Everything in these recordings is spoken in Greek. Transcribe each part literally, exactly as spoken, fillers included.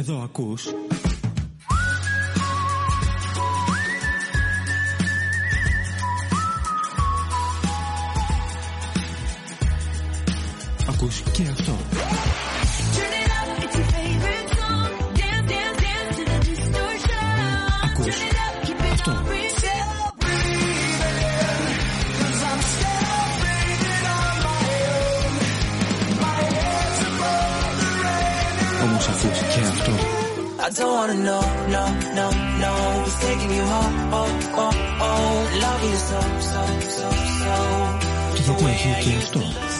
Εδώ ακούς Ακούς και αυτό. Ακούς αυτό. Όμως ακούς και αυτό. I don't wanna know, no, no, no. Who's taking you home, oh, oh, oh. Love you so, so, so, so. Και γιατί έχει και αυτό.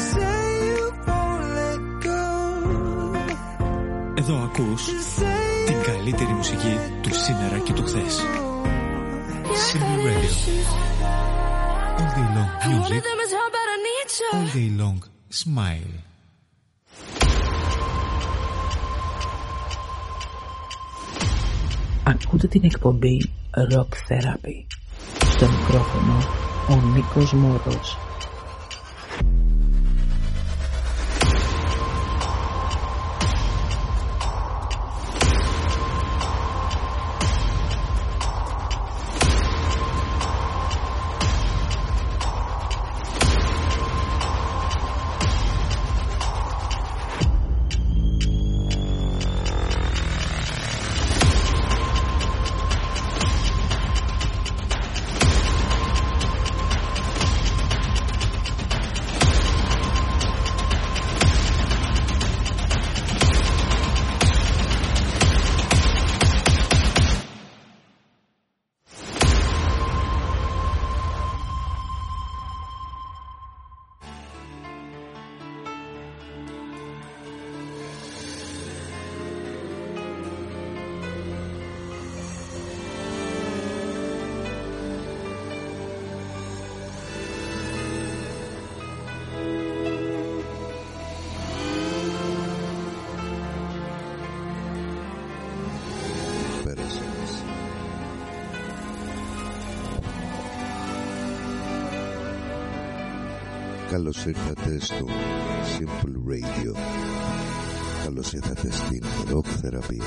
Εδώ ακούς την καλύτερη μουσική του σήμερα και του χθες. Simple Radio. All day long music. All day long smile. Ακούτε την εκπομπή Rock Therapy. Στο μικρόφωνο ο Νίκος Μόρος. Καλώς ήρθατε στο Simple Radio. Καλώς ήρθατε στην Rock Therapy.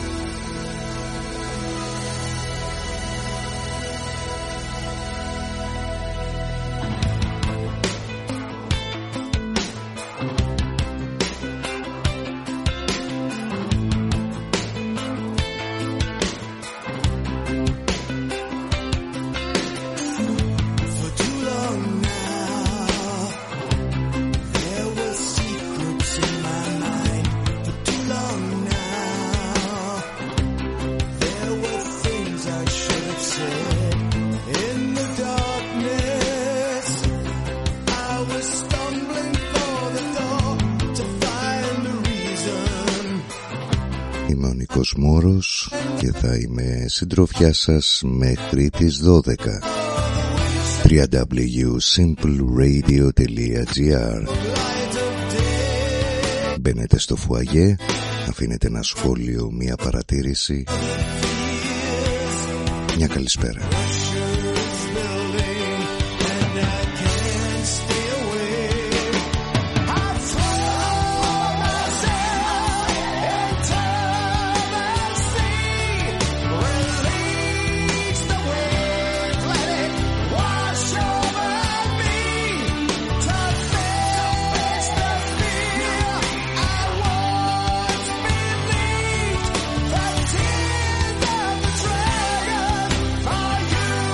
Μόρος και θα είμαι συντροφιά σας μέχρι τις δώδεκα. double-u double-u double-u τελεία simple radio τελεία gr. Μπαίνετε στο φουαγέ, αφήνετε ένα σχόλιο, μια παρατήρηση, μια καλησπέρα. You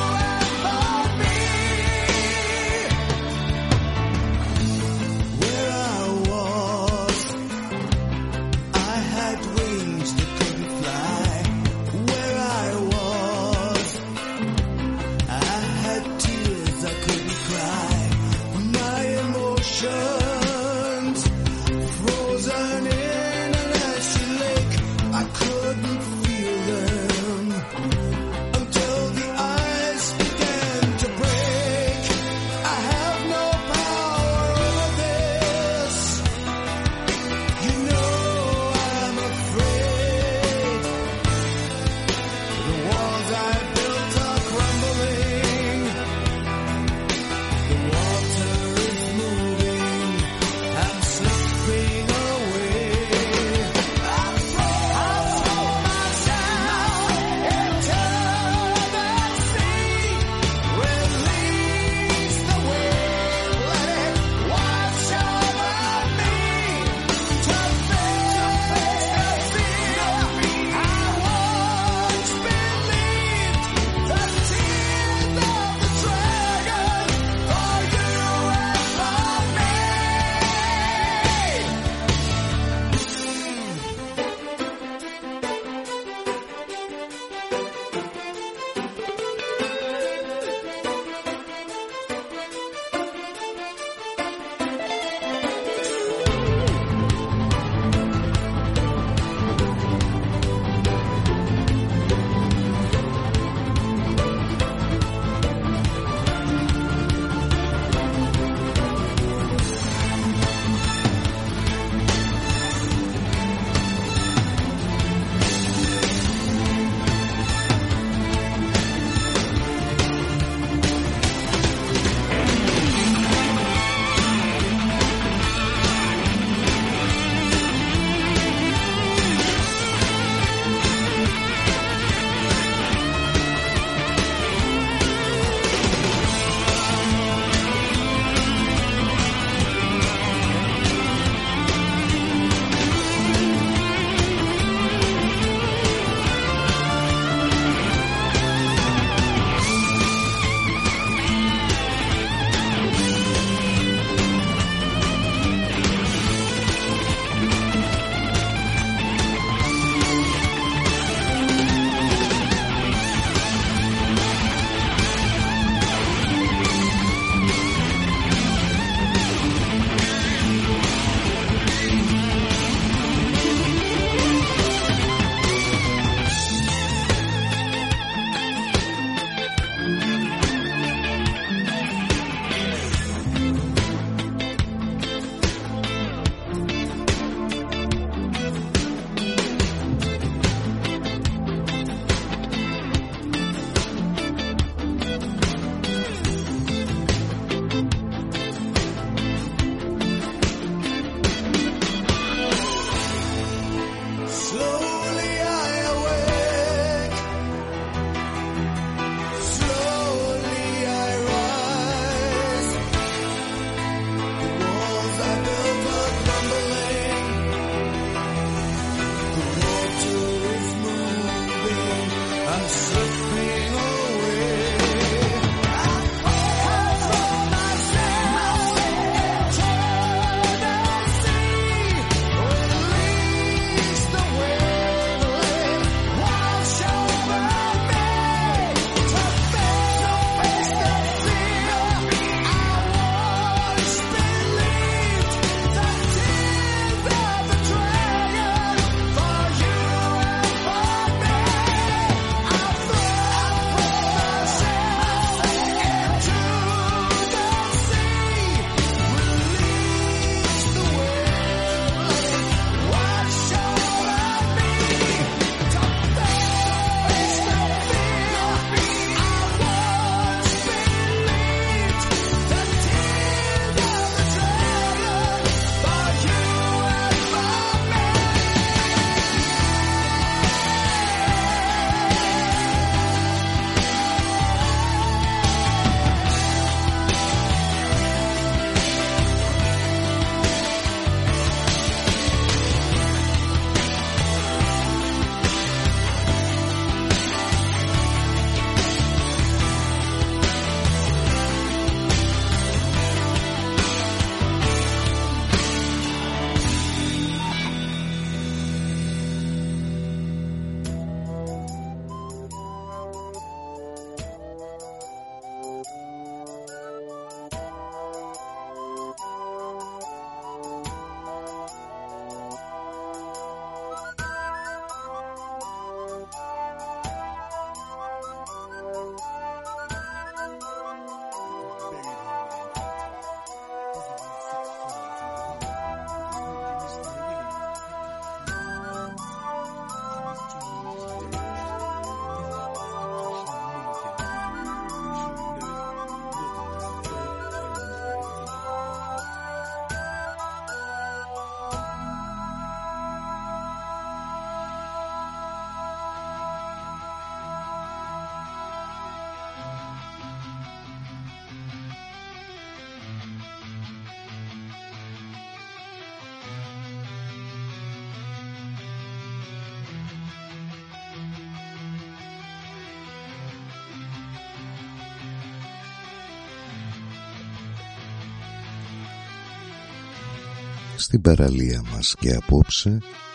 στην παραλία μας και απόψε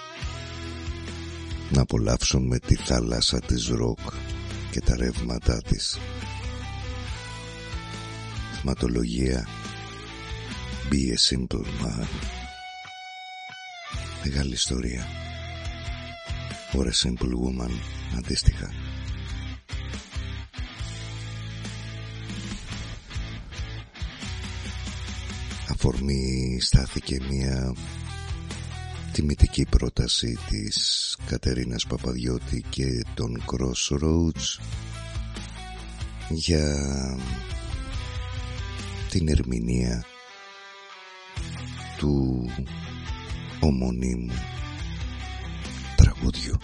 να απολαύσουμε τη θάλασσα της ροκ και τα ρεύματά της. Θεματολογία Be a Simple Man. Μεγάλη ιστορία. Or a Simple Woman αντίστοιχα. Αφορμή στάθηκε μια τιμητική πρόταση της Κατερίνας Παπαδιώτη και των Crossroads για την ερμηνεία του ομονίμου τραγούδιου.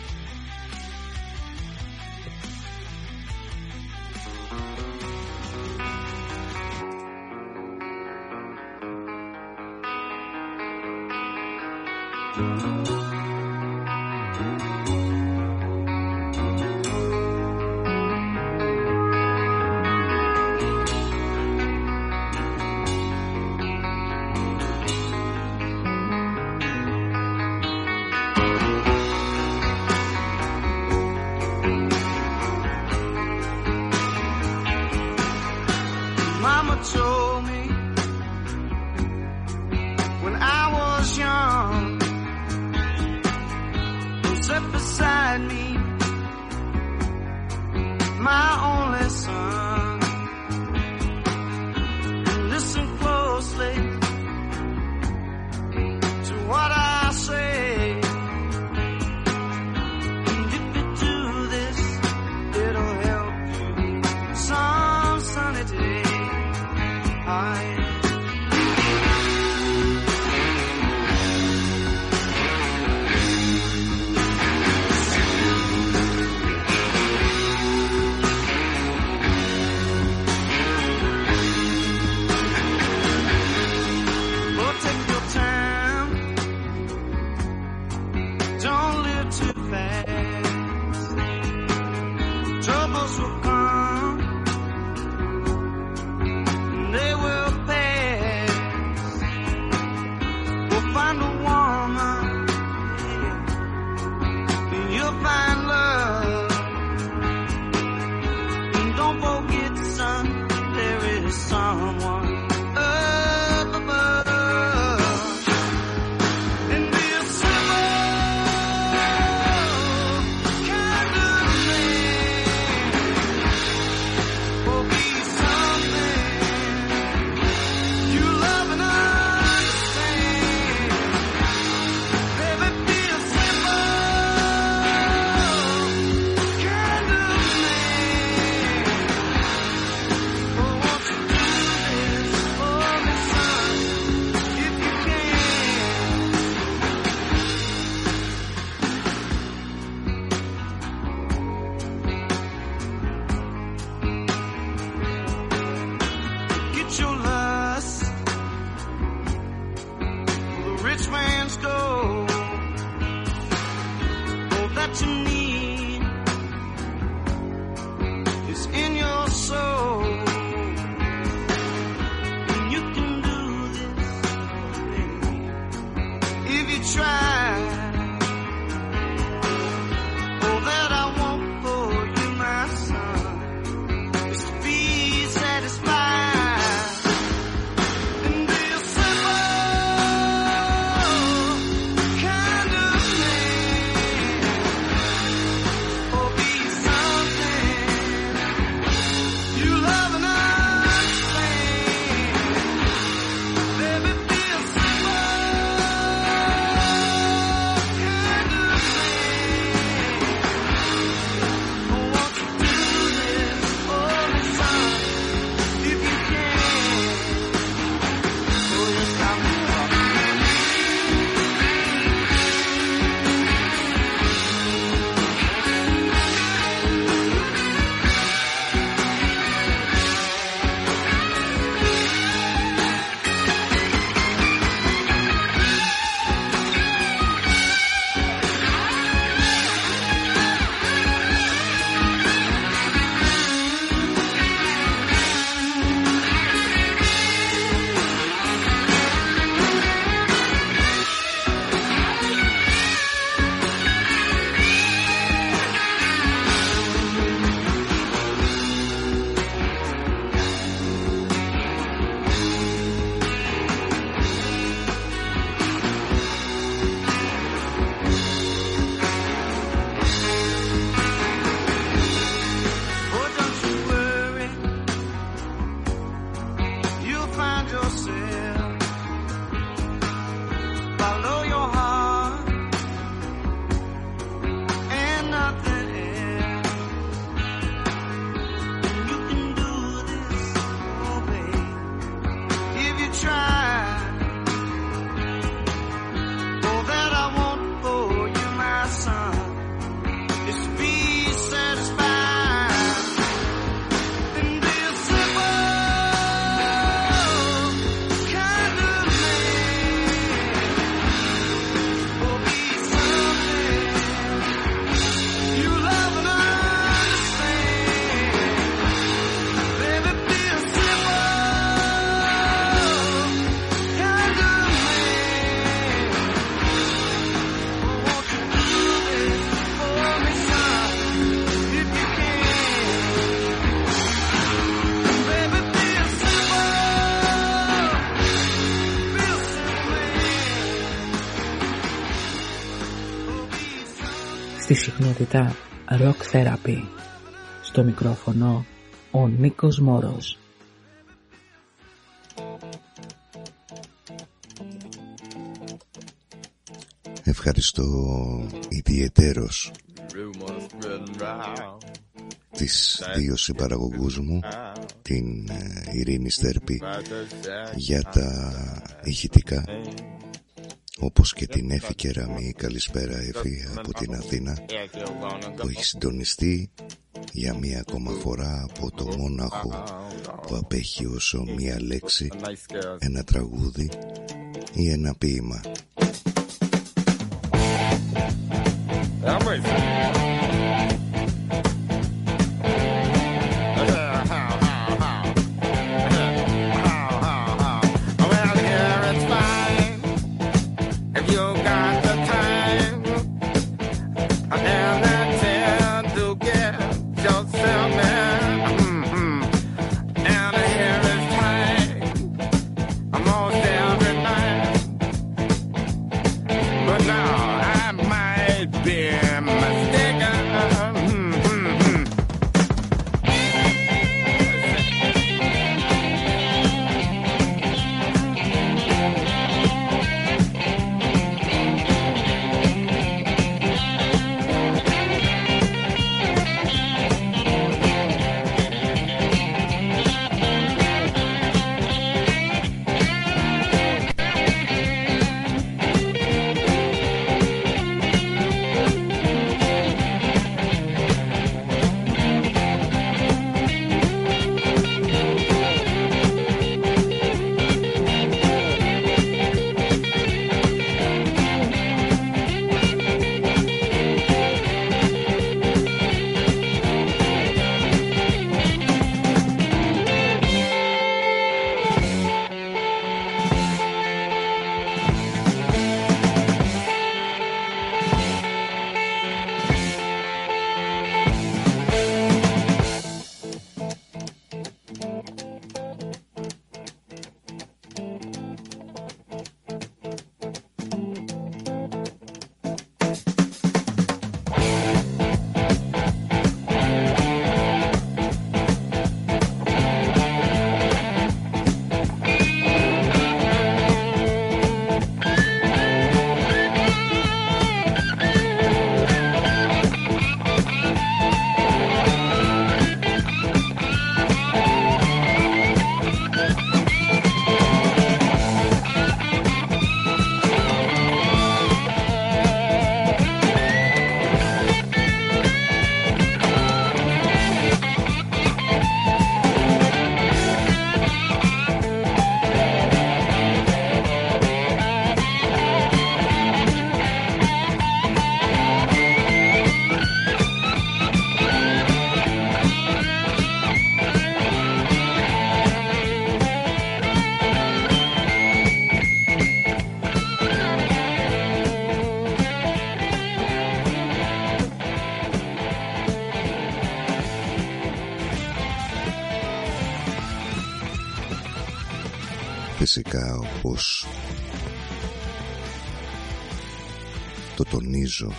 find yourself. Follow your heart and nothing else. You can do this, oh babe, if you try. Oh, that I want for you, my son, is to be satisfied in this simple kind of man. Oh, be something you love and understand. Baby, be a simple kind of man. Oh, won't you do this for me, son, if you can? Baby, be a simple, be a simple man. Oh, be something. Στη συχνότητα Rock Therapy. Στο μικρόφωνο ο Νίκος Μόρος. Ευχαριστώ ιδιαιτέρως Rumors spreading round. τις δύο συμπαραγωγούς μου, την ε, Ειρήνη Στέρπη για τα ηχητικά, όπως και την Έφη Κεραμή. Καλησπέρα Έφη από την Αθήνα, που έχει συντονιστεί για μία ακόμα φορά από το μόναχο που απέχει όσο μία λέξη, ένα τραγούδι ή ένα ποίημα. Well, here it's fine if you got the time and the chance to get yourself in. Mm-hmm. And here is time almost every night. But now I might be mistaken. Mm-hmm. Φυσικά, όπως το τονίζω,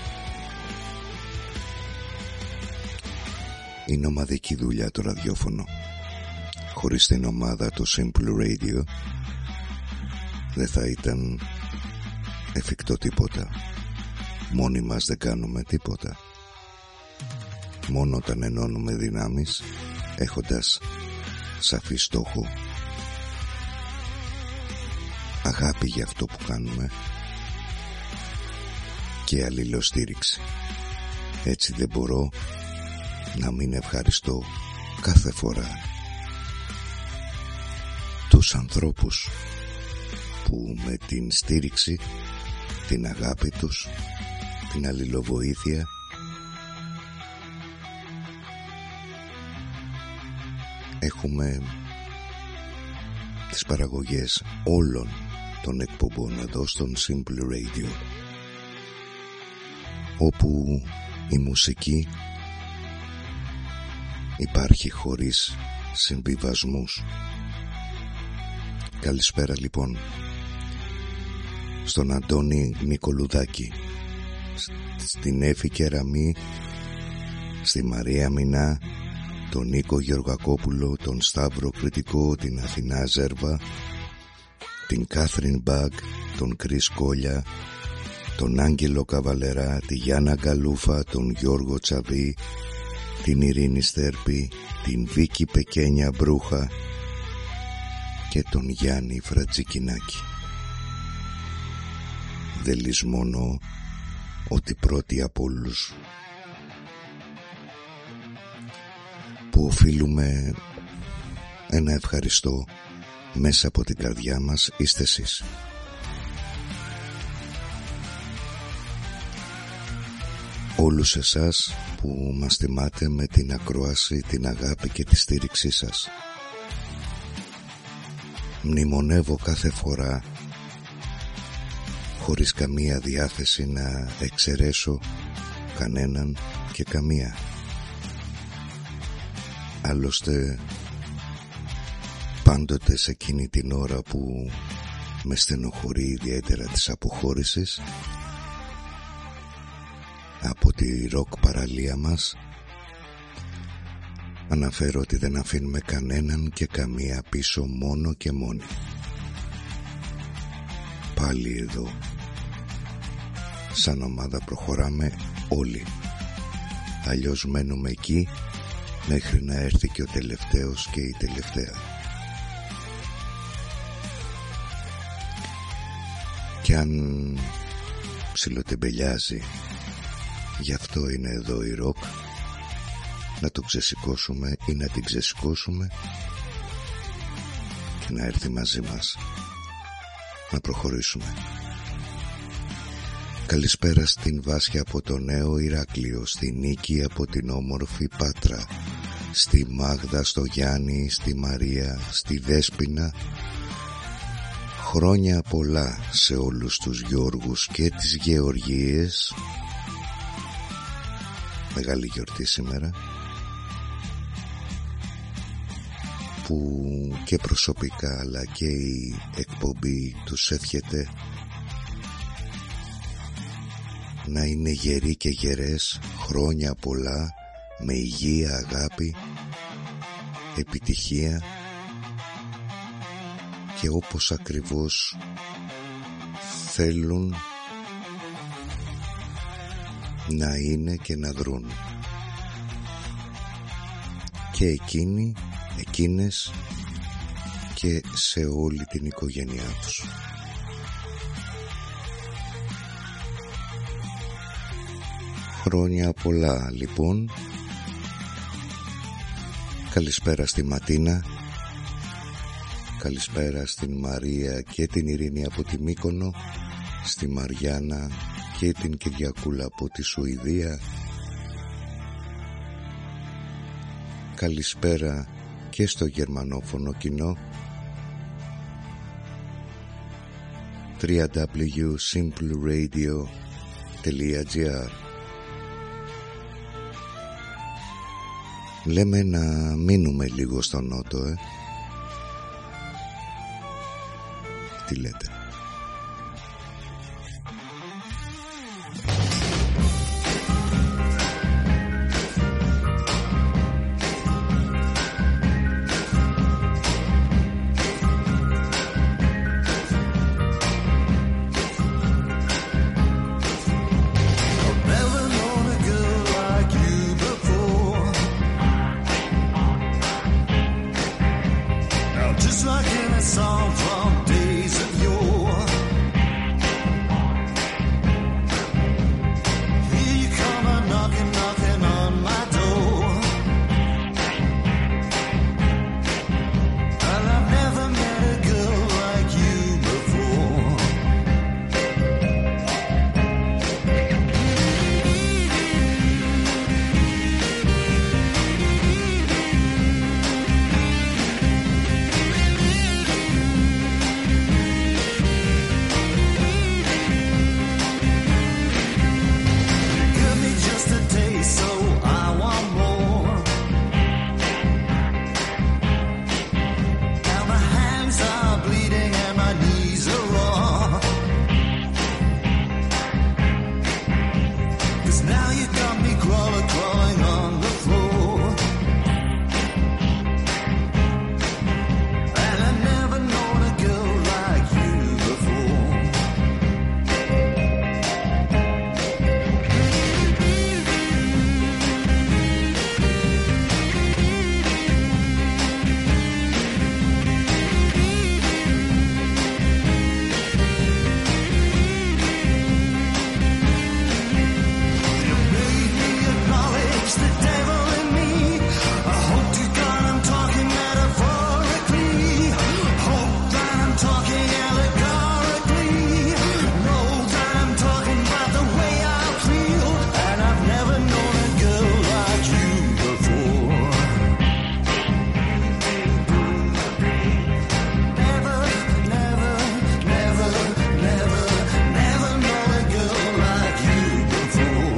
είναι ομαδική δουλειά το ραδιόφωνο. χωρίς την ομάδα το Simple Radio δεν θα ήταν εφικτό τίποτα. Μόνοι μας δεν κάνουμε τίποτα. Μόνο όταν ενώνουμε δυνάμεις, έχοντας σαφή στόχο, αγάπη για αυτό που κάνουμε και αλληλοστήριξη. Έτσι δεν μπορώ να μην ευχαριστώ κάθε φορά τους ανθρώπους που με την στήριξη, την αγάπη τους, την αλληλοβοήθεια έχουμε τις παραγωγές όλων των εκπομπών εδώ στον Simple Radio, όπου η μουσική υπάρχει χωρίς συμβιβασμούς. Καλησπέρα λοιπόν στον Αντώνη Νικολουδάκη, στην Έφη Κεραμή, στη Μαρία Μινά, τον Νίκο Γεωργακόπουλο, τον Σταύρο Κρητικό, την Αθηνά Ζέρβα, την Κάθριν Μπαγκ, τον Κρίς Κόλια, τον Άγγελο Καβαλερά, τη Γιάννα Γκαλούφα, τον Γιώργο Τσαβή, την Ειρήνη Στέρπη, την Βίκη Πεκένια Μπρούχα και τον Γιάννη Φρατζικινάκη. Δεν λησμονώ ότι πρώτοι από όλους που οφείλουμε ένα ευχαριστώ μέσα από την καρδιά μας είστε εσείς. Όλους εσάς που μας τιμάτε με την ακρόαση, την αγάπη και τη στήριξή σας. Μνημονεύω κάθε φορά, χωρίς καμία διάθεση να εξαιρέσω κανέναν και καμία. Άλλωστε πάντοτε σε εκείνη την ώρα που με στενοχωρεί ιδιαίτερα της αποχώρησης από τη ροκ παραλία μας, αναφέρω ότι δεν αφήνουμε κανέναν και καμία πίσω, μόνο και μόνοι. Πάλι εδώ σαν ομάδα προχωράμε όλοι, αλλιώς μένουμε εκεί μέχρι να έρθει και ο τελευταίος και η τελευταία. Κι αν ψιλοτεμπελιάζει, γι' αυτό είναι εδώ η ροκ, να το ξεσηκώσουμε ή να την ξεσηκώσουμε και να έρθει μαζί μας, να προχωρήσουμε. Καλησπέρα στην Βάσια από το Νέο Ηράκλειο, στη Νίκη από την όμορφη Πάτρα, στη Μάγδα, στο Γιάννη, στη Μαρία, στη Δέσποινα. Χρόνια πολλά σε όλους τους Γιώργους και τις Γεωργίες. Μεγάλη γιορτή σήμερα, που και προσωπικά αλλά και η εκπομπή τους εύχεται να είναι γεροί και γερές, χρόνια πολλά, με υγεία, αγάπη, επιτυχία και όπως ακριβώς θέλουν να είναι και να δρουν και εκείνοι, εκείνες και σε όλη την οικογένειά τους. Χρόνια πολλά λοιπόν. Καλησπέρα στη Ματίνα, καλησπέρα στην Μαρία και την Ειρήνη από τη Μύκονο, στη Μαριάννα και την Κυριακούλα από τη Σουηδία. Καλησπέρα και στο γερμανόφωνο κοινό. double-u double-u double-u τελεία simple radio τελεία gr. Λέμε να μείνουμε λίγο στο νότο, ε. Τι λέτε? just like in a song from days of yore. Here you come a knocking, knocking on my door, and I've never met a girl like you before. Give me just a taste, so I want more. Now my hands are bleeding and my knees are raw, 'cause now you got me crawling, crawling on the floor. And I've never known a girl like you before. You made me acknowledge the devil in me. I hope to God I'm talking metaphorically. Hope that I'm talking allegorically. Know that I'm talking about the way I feel. And I've never known a girl like you before. Never, never, never, never, never known a girl like you before.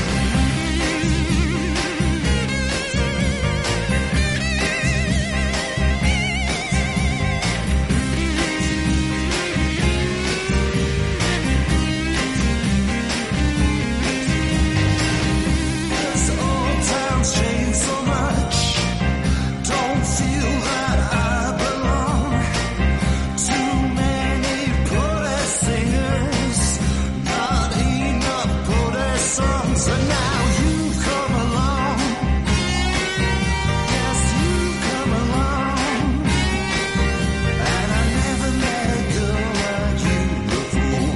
This old town's changed so much. Don't feel that I belong. Too many protest singers, not enough protest songs. And now you come along. Yes, you come along. And I never met a girl like you before.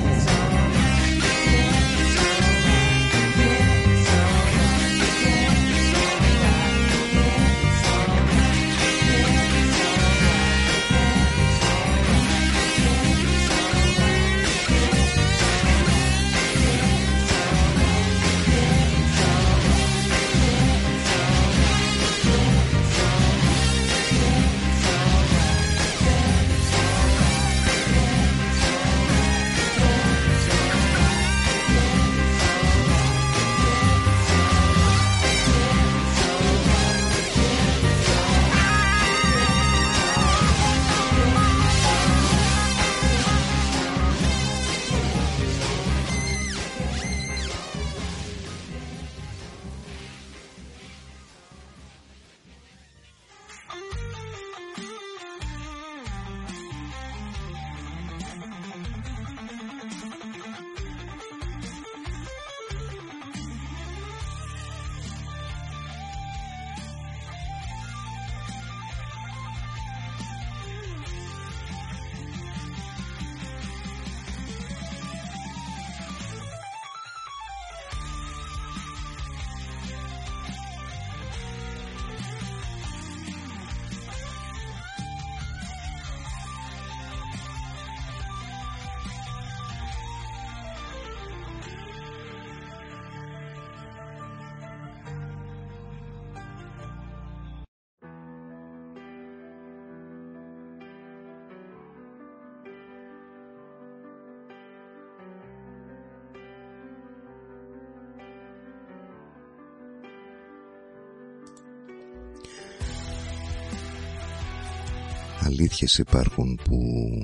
Αλήθειες υπάρχουν που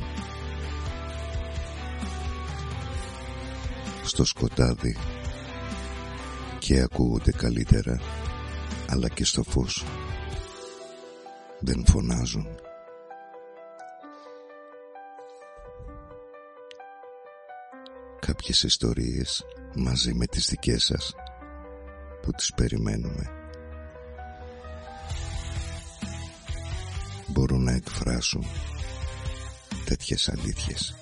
στο σκοτάδι και ακούγονται καλύτερα, αλλά και στο φως δεν φωνάζουν. Κάποιες ιστορίες μαζί με τις δικές σας που τις περιμένουμε μπορούν να εκφράσουν τέτοιες αλήθειες.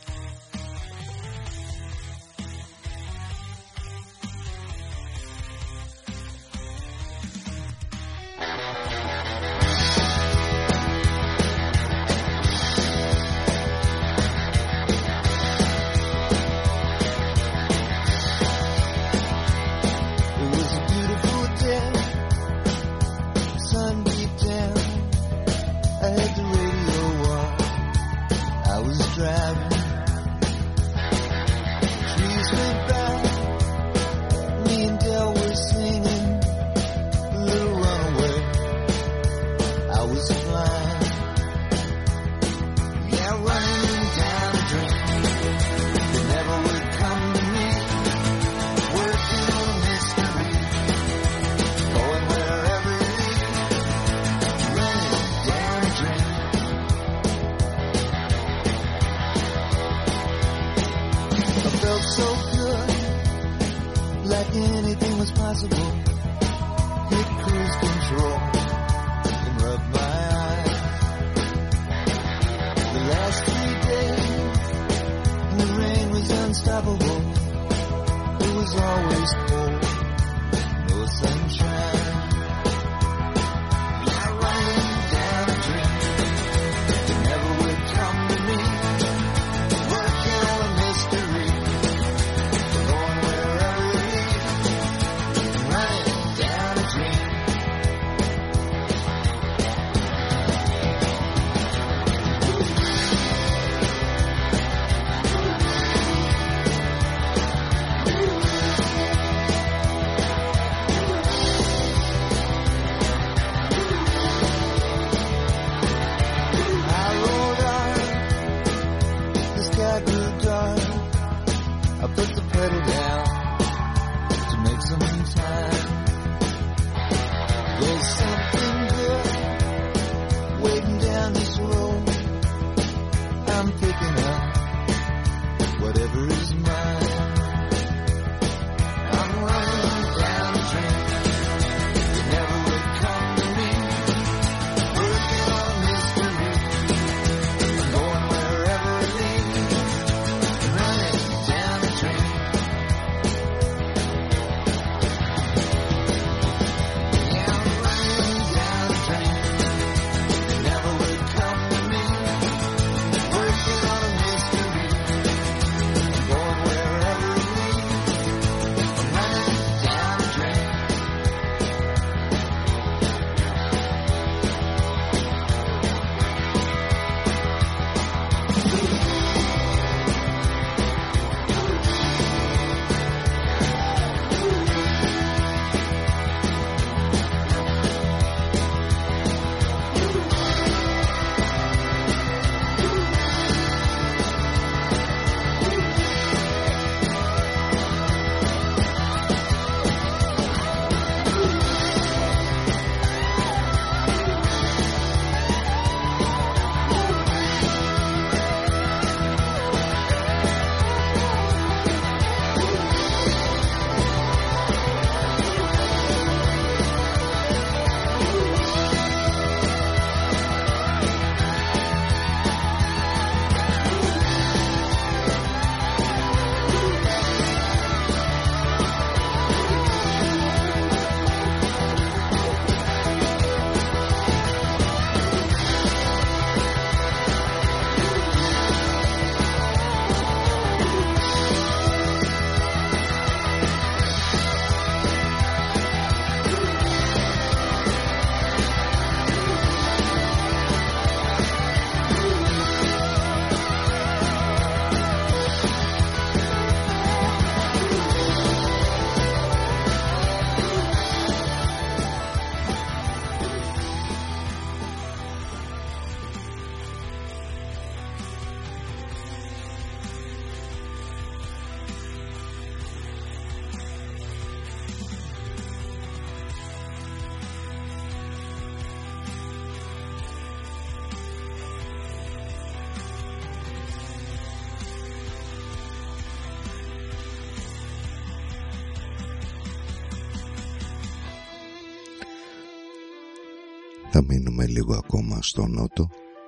Θα μείνουμε λίγο ακόμα στο νότο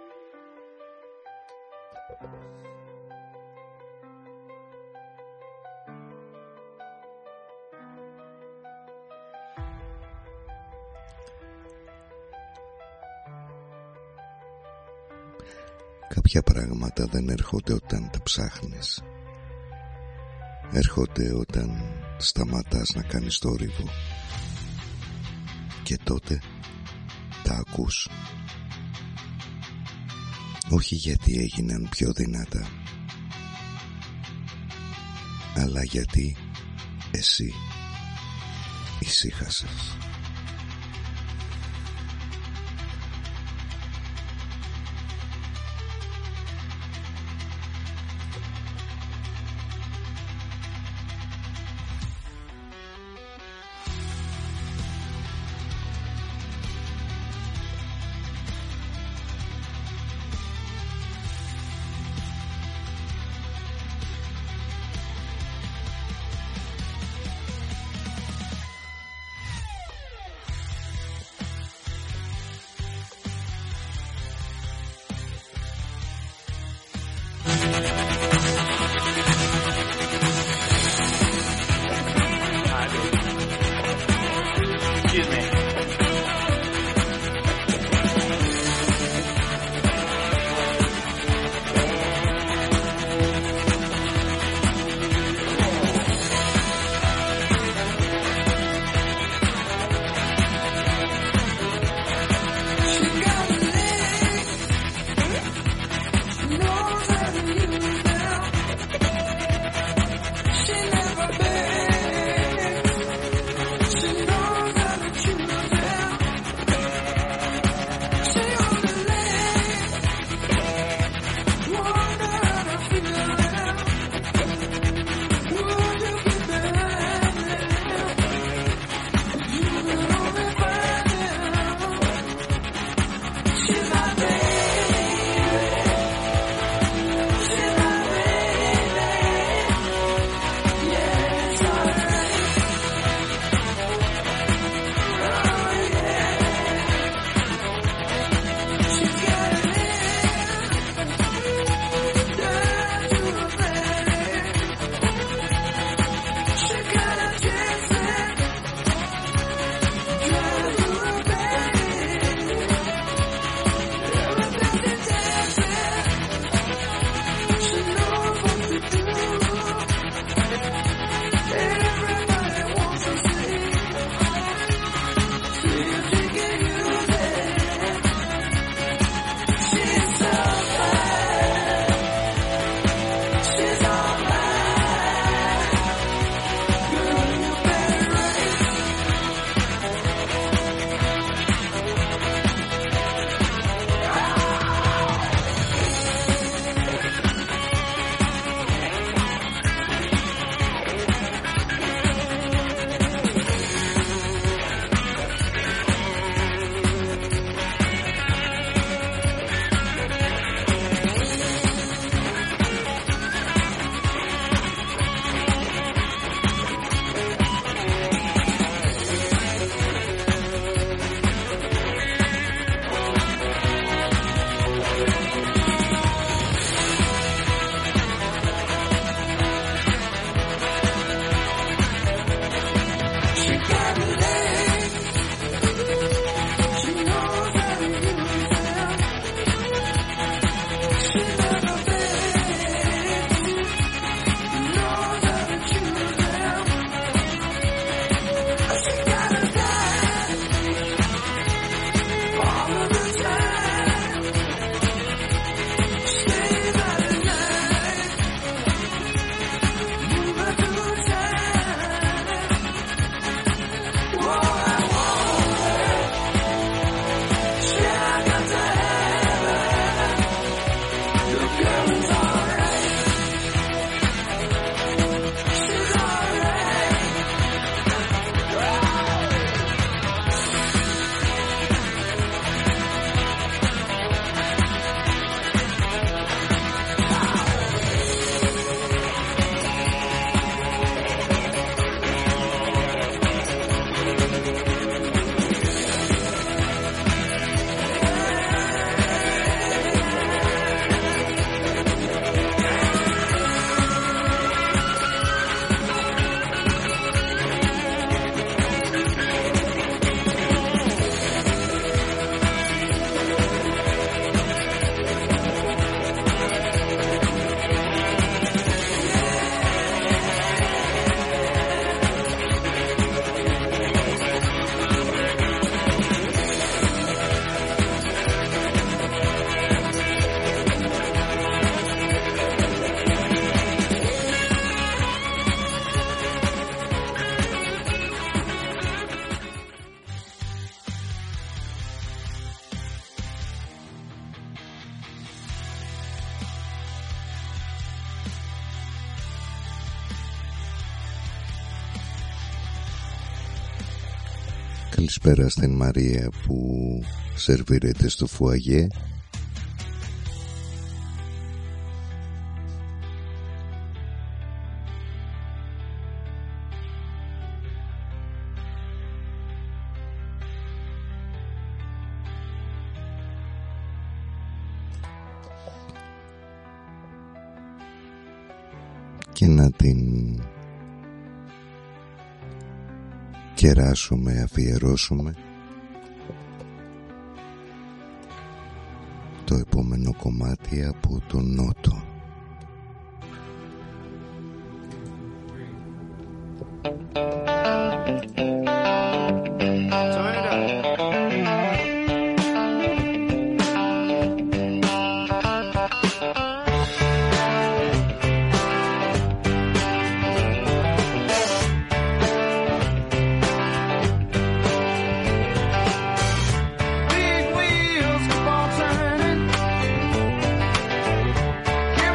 Κάποια πράγματα δεν έρχονται όταν τα ψάχνεις. Έρχονται όταν σταματάς να κάνεις θόρυβο. Και τότε τα ακούς. Όχι γιατί έγιναν πιο δυνατά, αλλά γιατί εσύ ησύχασες. Look Καλησπέρα στην Μαρία που σερβίρεται στο φουαγέ. Και να την κεράσουμε, αφιερώσουμε το επόμενο κομμάτι από τον Νότο. Give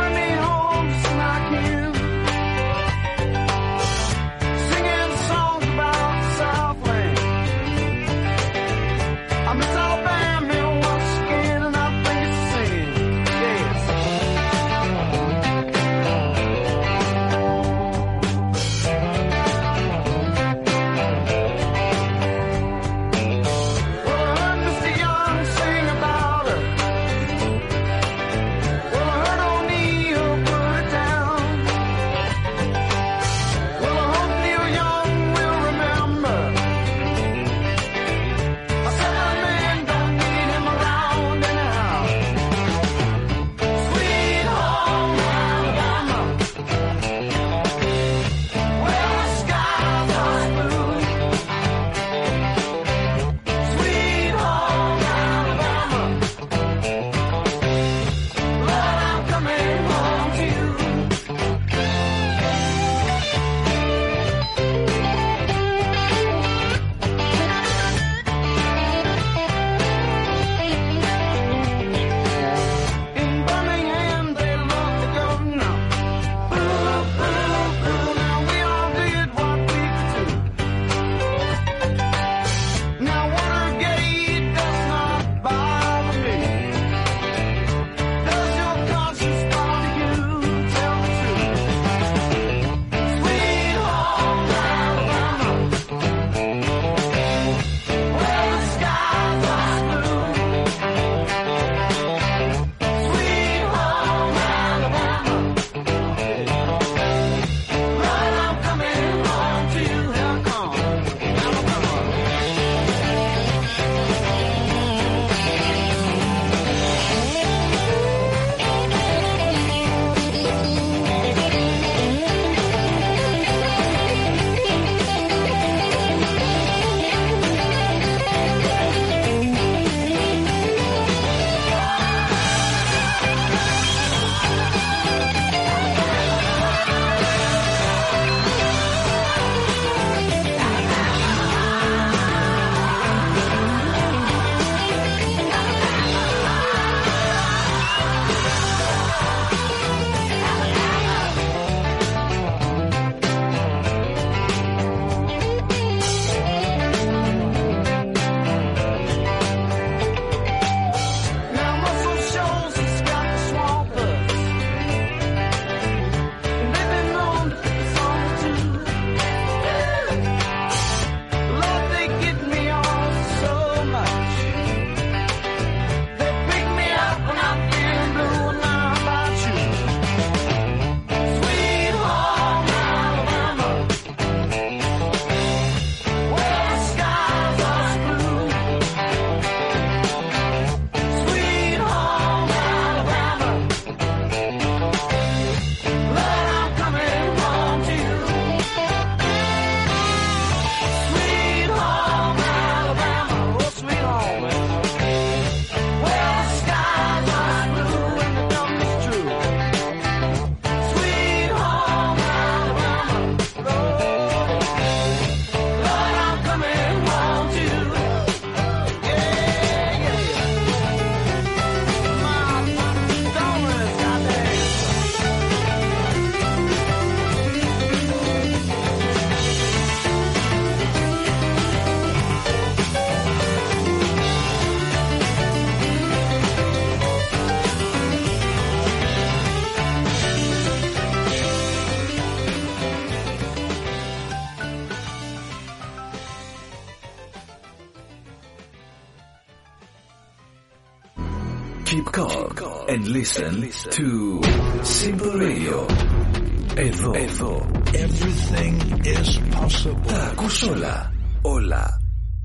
call and listen to Simple Radio. Εδώ, εδώ, Everything is possible. τα ακούς όλα, όλα.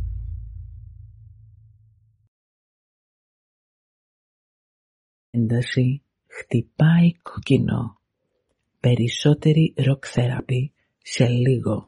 Ένταση χτυπάει κόκκινο. Περισσότερη rock therapy σε λίγο.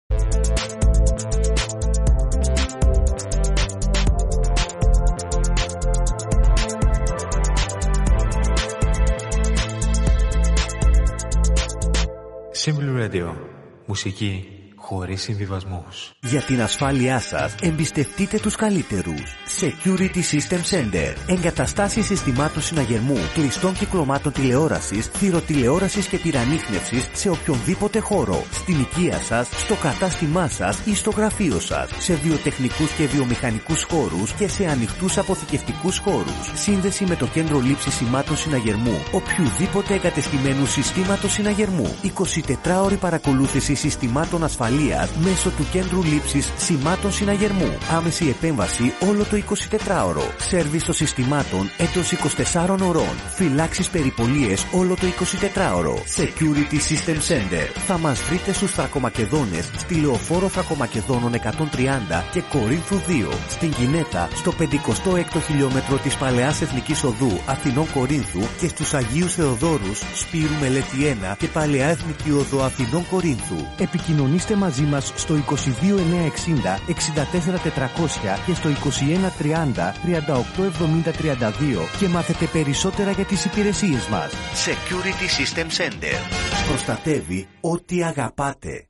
Simple Radio. Μουσική χωρίς συμβιβασμούς. Για την ασφάλειά σας, εμπιστευτείτε τους καλύτερους. Security System Center. Εγκαταστάσεις συστημάτων συναγερμού, κλειστών κυκλωμάτων τηλεόρασης, θηροτηλεόρασης και τυραννίχνευσης σε οποιονδήποτε χώρο. Στην οικία σας, στο κατάστημά σας ή στο γραφείο σας. Σε βιοτεχνικούς και βιομηχανικούς χώρους και σε ανοιχτούς αποθηκευτικούς χώρους. Σύνδεση με το κέντρο λήψης σημάτων συναγερμού. Οποιουδήποτε εγκατεστημένου συστήματος συναγερμού. εικοσιτετράωρη παρακολούθηση συστημάτων ασφαλείας μέσω του κέντρου λήψης σημάτων συναγερμού. Άμεση επέμβαση όλο το εικοσιτετράωρο. Σέρβις των συστημάτων εντός είκοσι τεσσάρων ωρών. Φυλάξεις περιπολίες όλο το εικοσιτετράωρο. Security System Center. Θα μας βρείτε στους Θρακομακεδόνες, στη Λεωφόρο Θρακομακεδόνων εκατόν τριάντα και Κορίνθου δύο. Στην Κινέτα, στο πενηκοστό έκτο χιλιόμετρο της Παλαιάς Εθνικής Οδού Αθηνών Κορίνθου και στους Αγίους Θεοδόρους, Σπύρου Μελέτη ένα και Παλαιά Εθνική Οδό Αθηνών Κορίνθου. Επικοινωνήστε μαζί μας στο είκοσι δύο εννιακόσια εξήντα εξήντα τέσσερα τετρακόσια και στο είκοσι ένα τριάντα τριάντα οκτώ εβδομήντα τριάντα δύο και μάθετε περισσότερα για τις υπηρεσίες μας. Security System Center. Προστατεύει ό,τι αγαπάτε.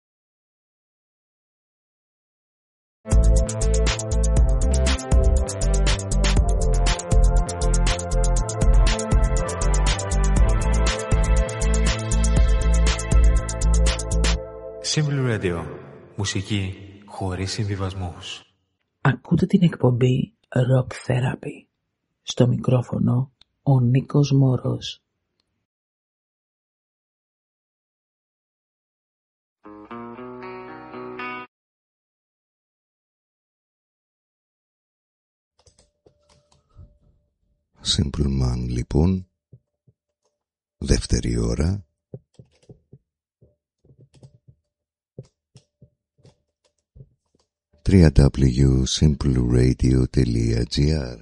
Simple Radio. Μουσική χωρίς συμβιβασμούς. Ακούτε την εκπομπή Rock Therapy. Στο μικρόφωνο ο Νίκος Μόρος. Simple Man λοιπόν, δεύτερη ώρα. double-u double-u double-u τελεία simple radio τελεία gr.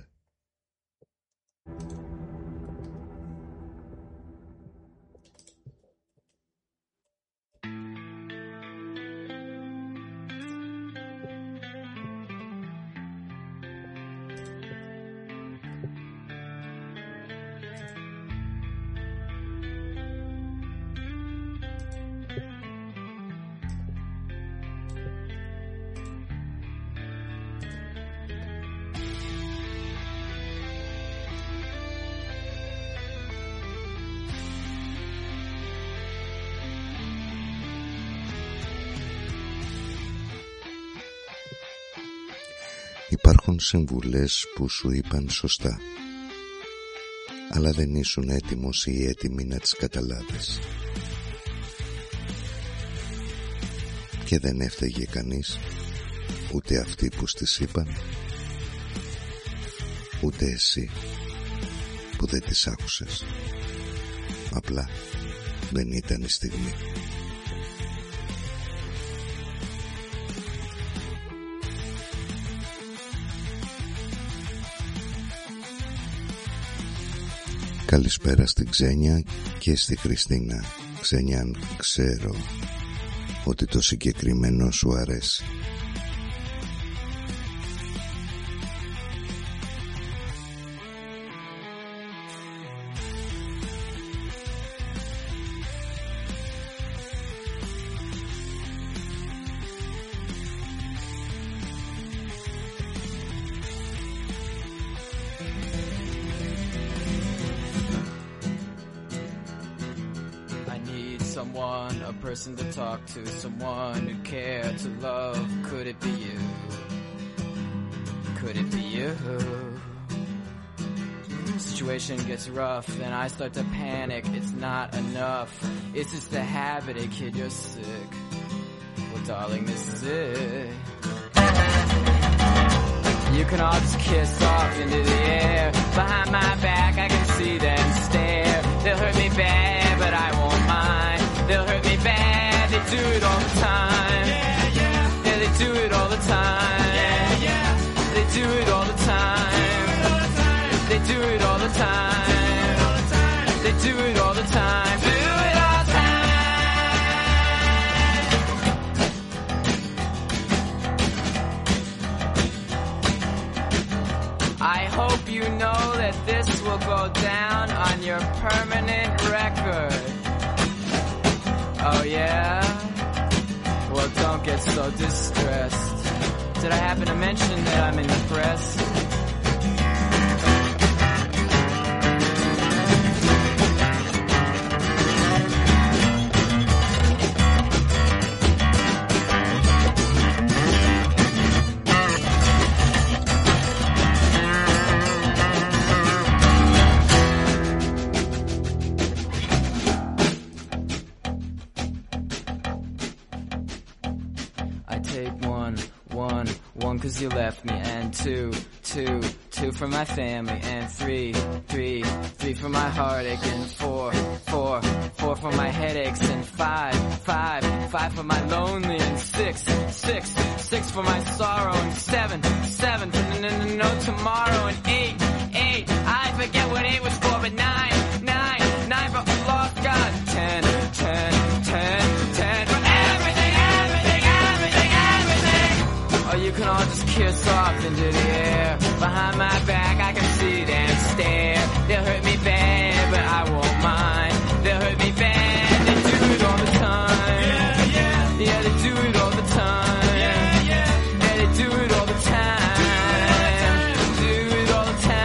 Υπάρχουν συμβουλές που σου είπαν σωστά, αλλά δεν ήσουν έτοιμος ή έτοιμη να τις καταλάβεις. Και δεν έφταιγε κανείς, ούτε αυτοί που στις είπαν, ούτε εσύ που δεν τις άκουσες. Απλά δεν ήταν η στιγμή. Καλησπέρα στην Ξένια και στη Χριστίνα. Ξένια, ξέρω ότι το συγκεκριμένο σου αρέσει. Person to talk to, someone who care to love. Could it be you? Could it be you? Situation gets rough, then I start to panic. It's not enough. It's just a habit, a kid, you're sick. Well, darling, this is it. You can all just kiss off into the air. Behind my back I can see them stare. They'll hurt me bad, but I won't mind. They'll hurt me bad, they do it all the time. Yeah, yeah. Yeah, they do it all the time. Yeah, yeah. They do it all the time. They do it all the time. They do it all the time. Do it all the time. I hope you know that this will go down on your permanent record. Oh yeah? Well, don't get so distressed. Did I happen to mention that I'm in the press? Cause you left me, and two, two, two for my family, and three, three, three for my heartache, and four, four, four for my headaches, and five, five, five for my lonely, and six, six, six for my sorrow, and seven, seven for no, no, no tomorrow, and eight, eight, I forget what eight was for, but nine, nine, nine for a lost God, ten, ten, ten, ten for everything, everything, everything, everything. Oh, you can all just kiss off into the air. Behind my back I can see them stare. They'll hurt me bad, but I won't mind. They'll hurt me bad, they do it all the time. Yeah, yeah. Yeah, they do it all the time. Yeah, yeah. Yeah, they do it all the time. Do it all the time.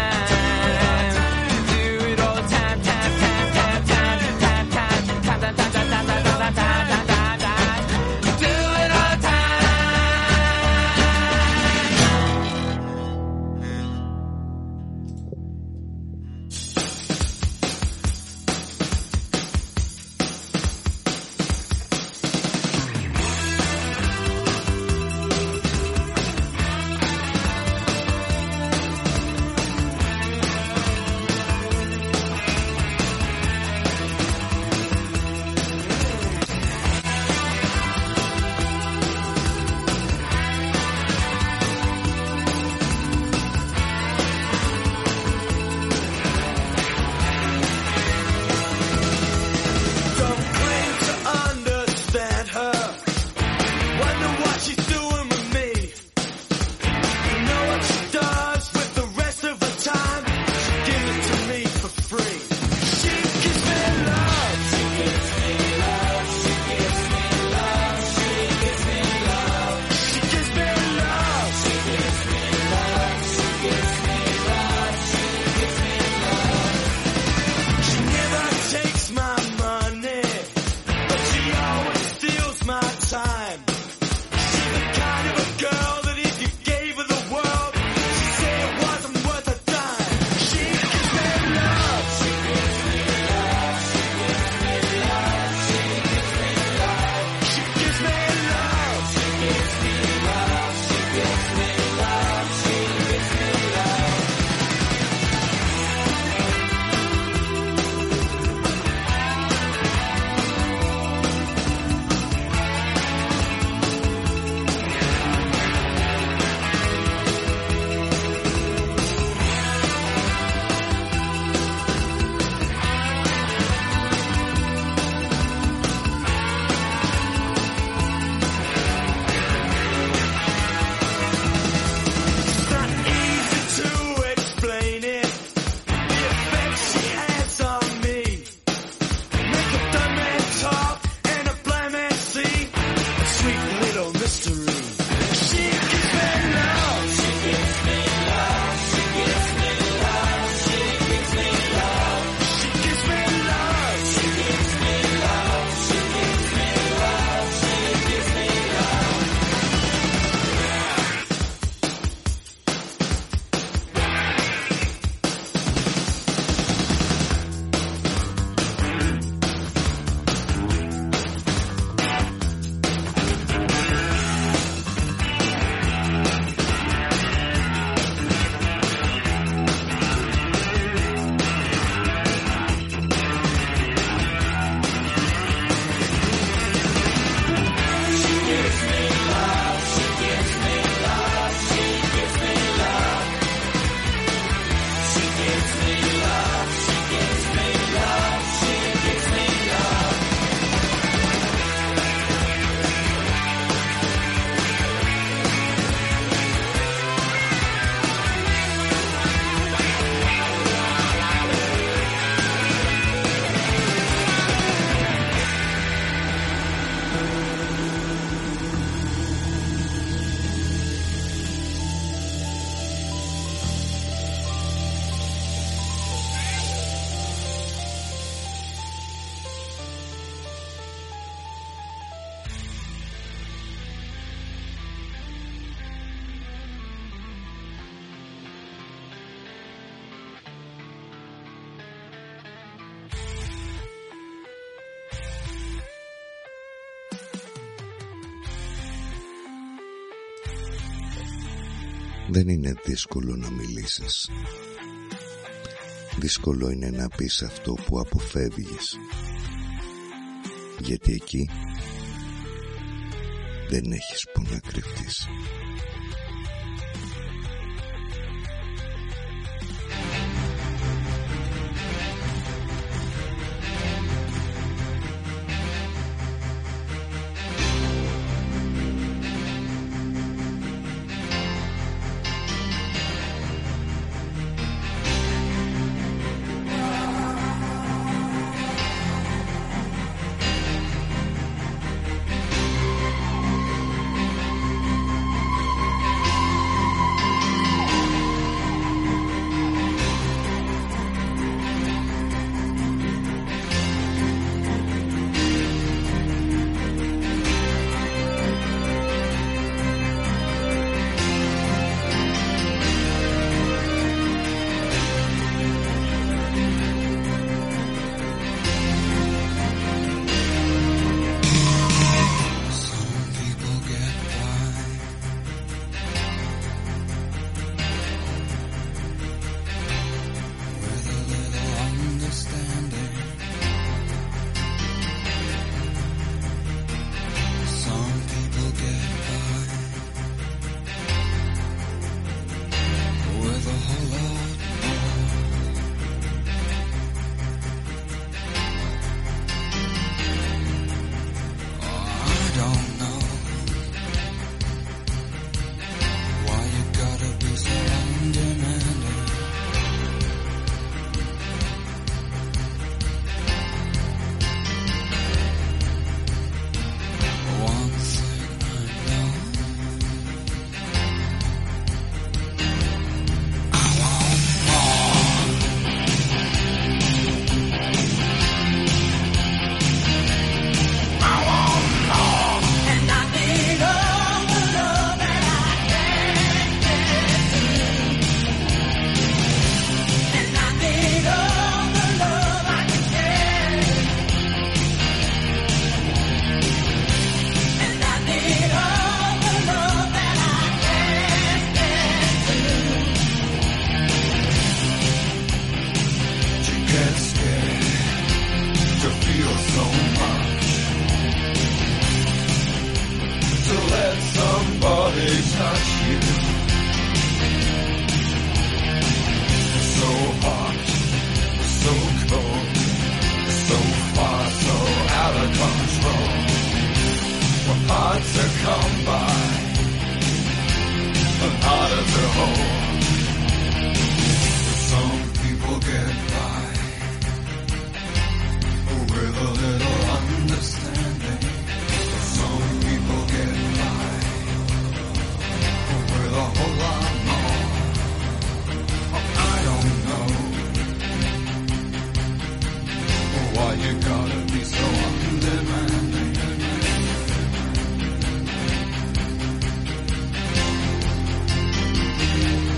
Δεν είναι δύσκολο να μιλήσεις. Δύσκολο είναι να πεις αυτό που αποφεύγεις. Γιατί εκεί δεν έχεις που να κρυφτείς. Thank you.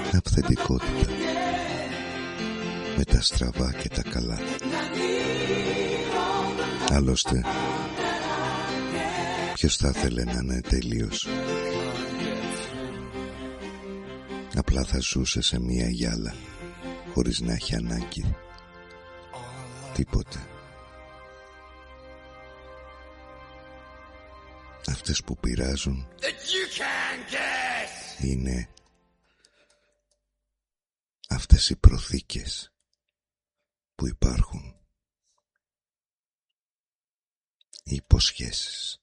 αυθεντικότητα, με τα στραβά και τα καλά. Άλλωστε, ποιος θα ήθελε να είναι τέλειος? Απλά θα ζούσε σε μία γυάλα, χωρίς να έχει ανάγκη τίποτε. Αυτές που πειράζουν είναι αυτές οι προθήκες που υπάρχουν, οι υποσχέσεις.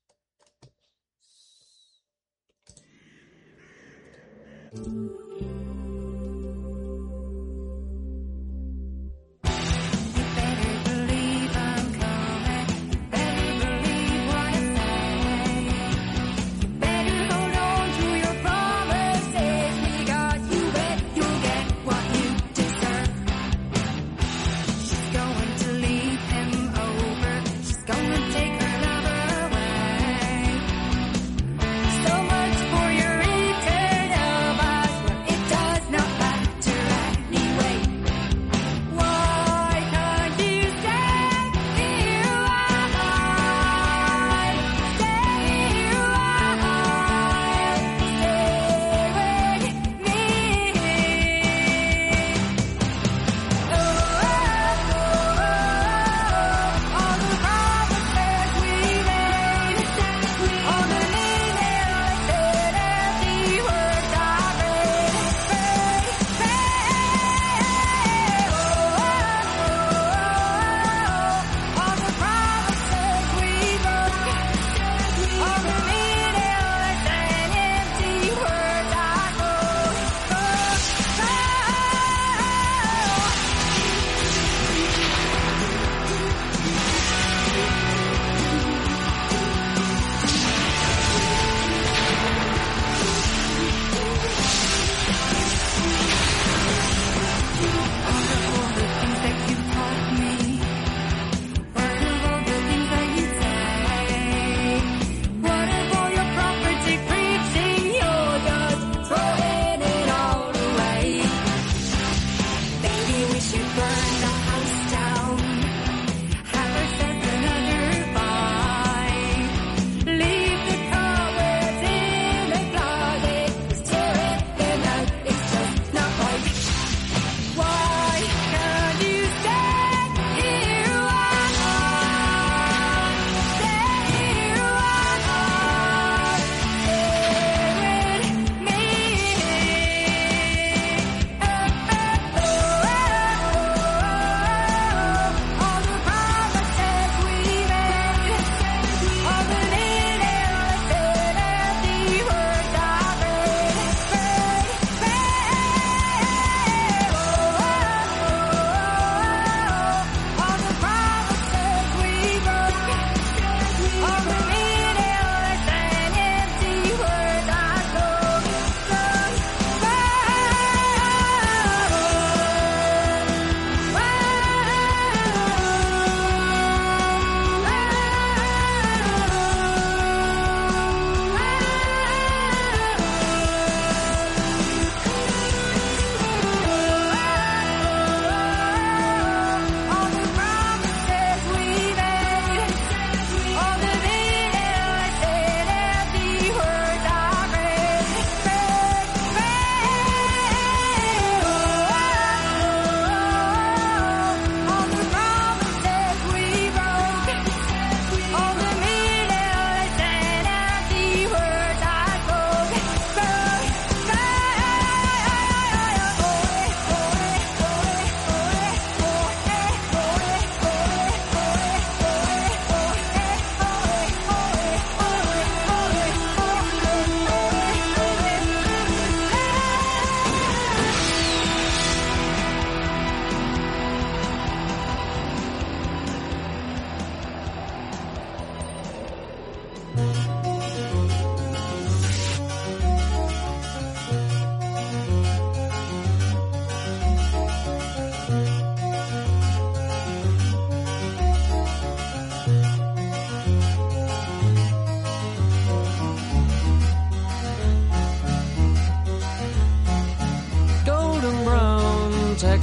So much for your eternal vows. It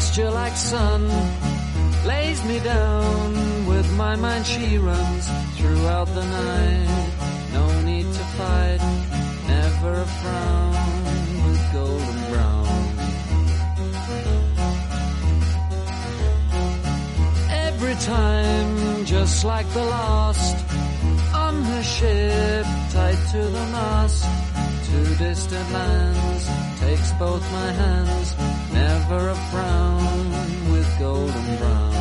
gesture like sun lays me down. With my mind she runs throughout the night. No need to fight, never a frown, with golden brown. Every time, just like the last, on her ship, tied to the mast, to distant lands, takes both my hands, never a frown, with golden brown.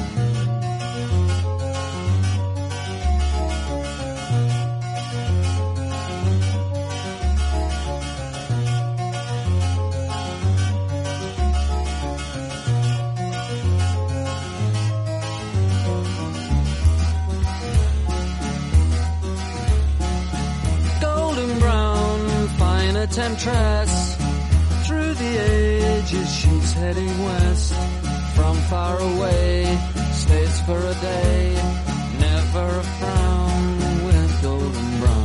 Temptress, through the ages she's heading west. From far away, stays for a day, never a frown, with golden brown.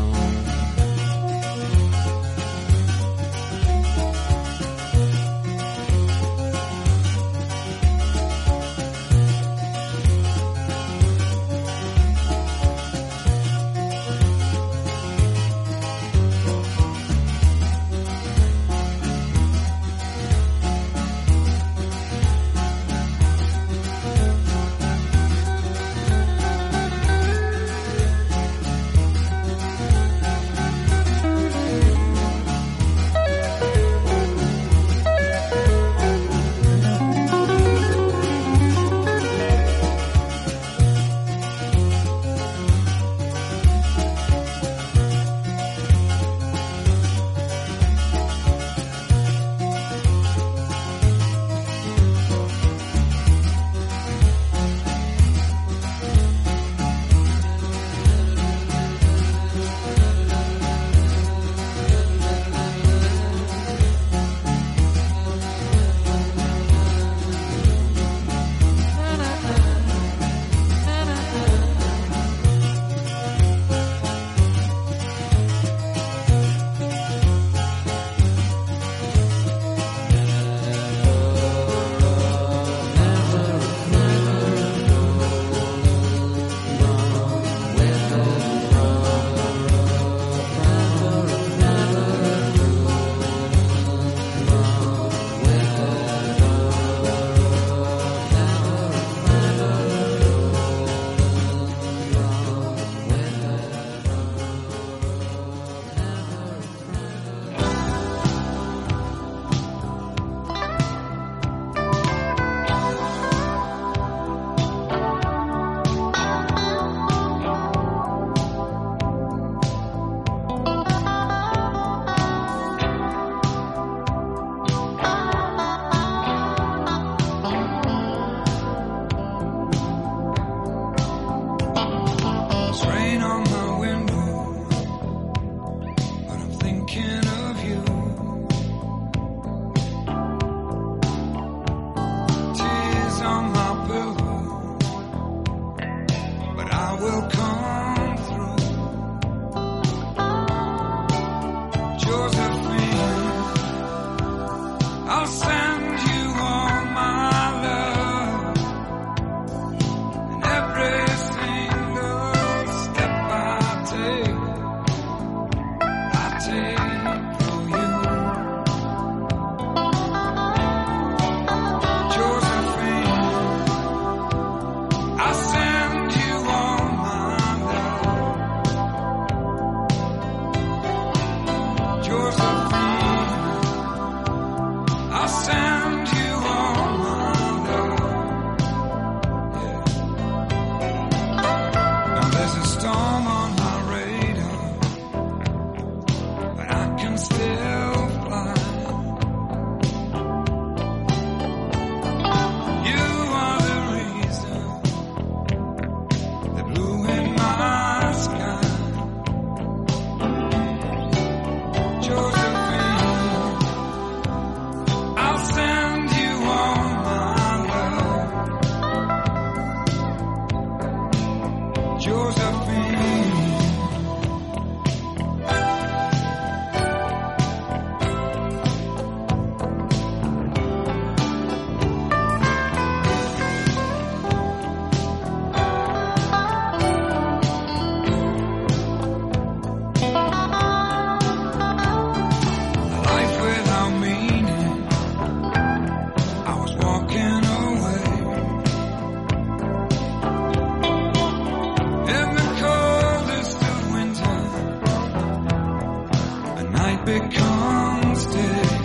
become still.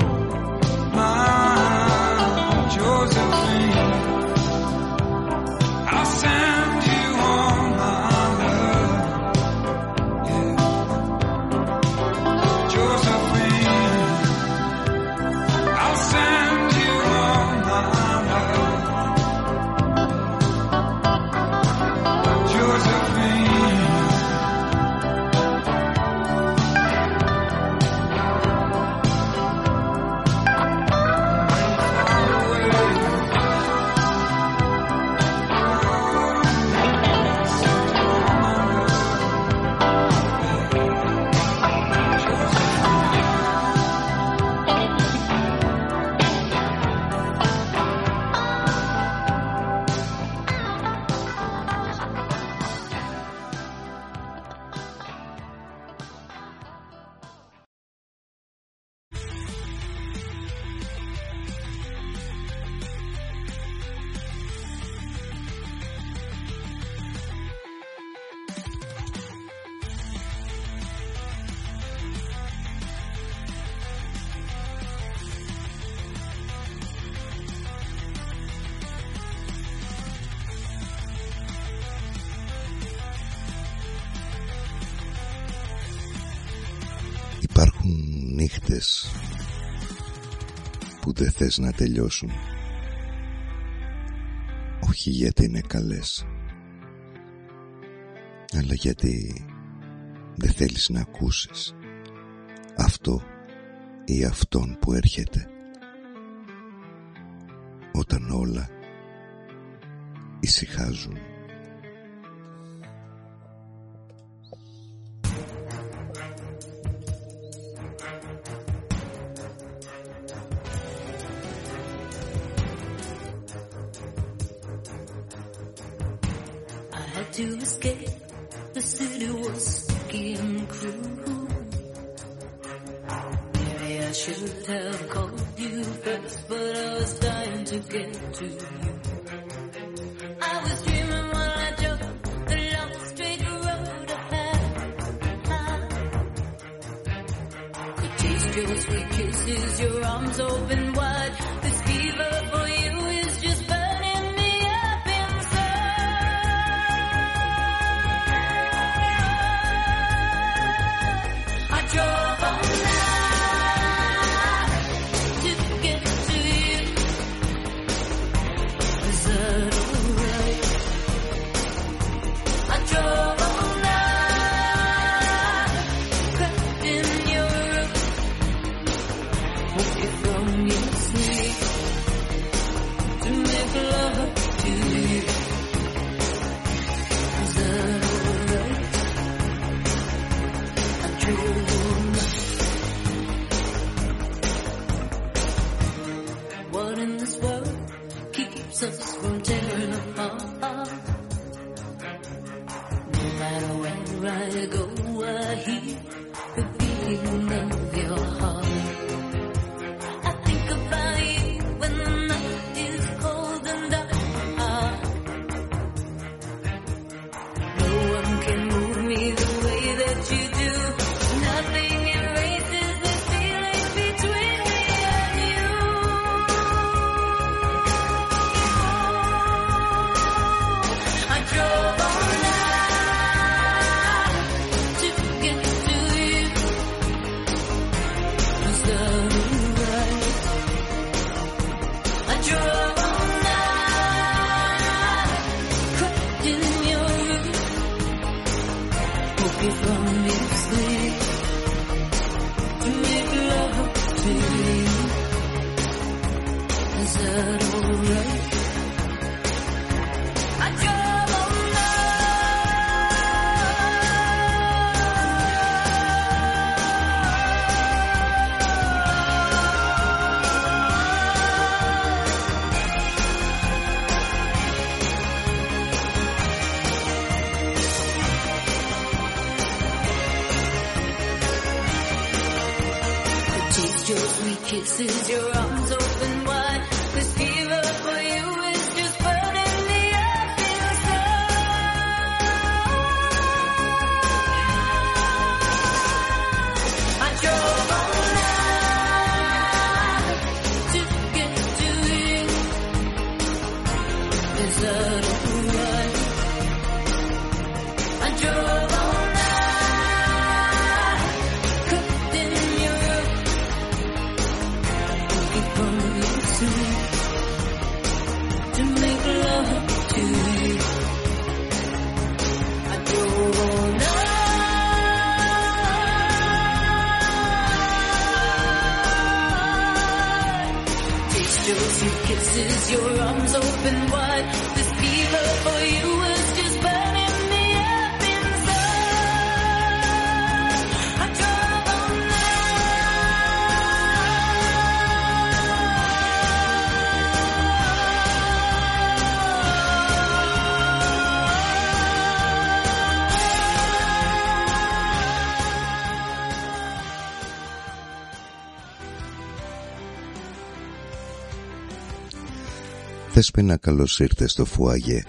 My Josephine, I'll send you all my love. Yeah, Josephine, I'll send you all my love. Josephine. Υπάρχουν νύχτες που δεν θες να τελειώσουν, όχι γιατί είναι καλές, αλλά γιατί δεν θέλεις να ακούσεις αυτό ή αυτόν που έρχεται, όταν όλα ησυχάζουν. To escape, the city was sticky and cruel. Maybe I should have called you first, but I was dying to get to you. I was dreaming while I drove the long straight road ahead. Could taste your sweet kisses, your arms open wide. This fever for you is just burning me up inside. I drove all night to get to you. Is that alright? I drove all night, crept in your room, woke you from your sleep to make love to you. Is that alright? I drove all night. What in this world keeps us from tearing apart? No matter where I go, I hear the beating of your heart. I think about you when the night is cold and dark. No one can move me the way that you do. Nothing erases this feeling between me and you. I drove all night to get to you. Is that alright? I drove all night, crept in your room, woke you from your sleep to make love to you. Is that alright? I drove all taste your sweet kisses, your arms open wide. This fever for you is just burning me up inside. I drove two kisses, your arms open wide. This fever for you was just burning me up inside. I drive all Θεσπίνα, καλώς ήρθες στο φουαγέ.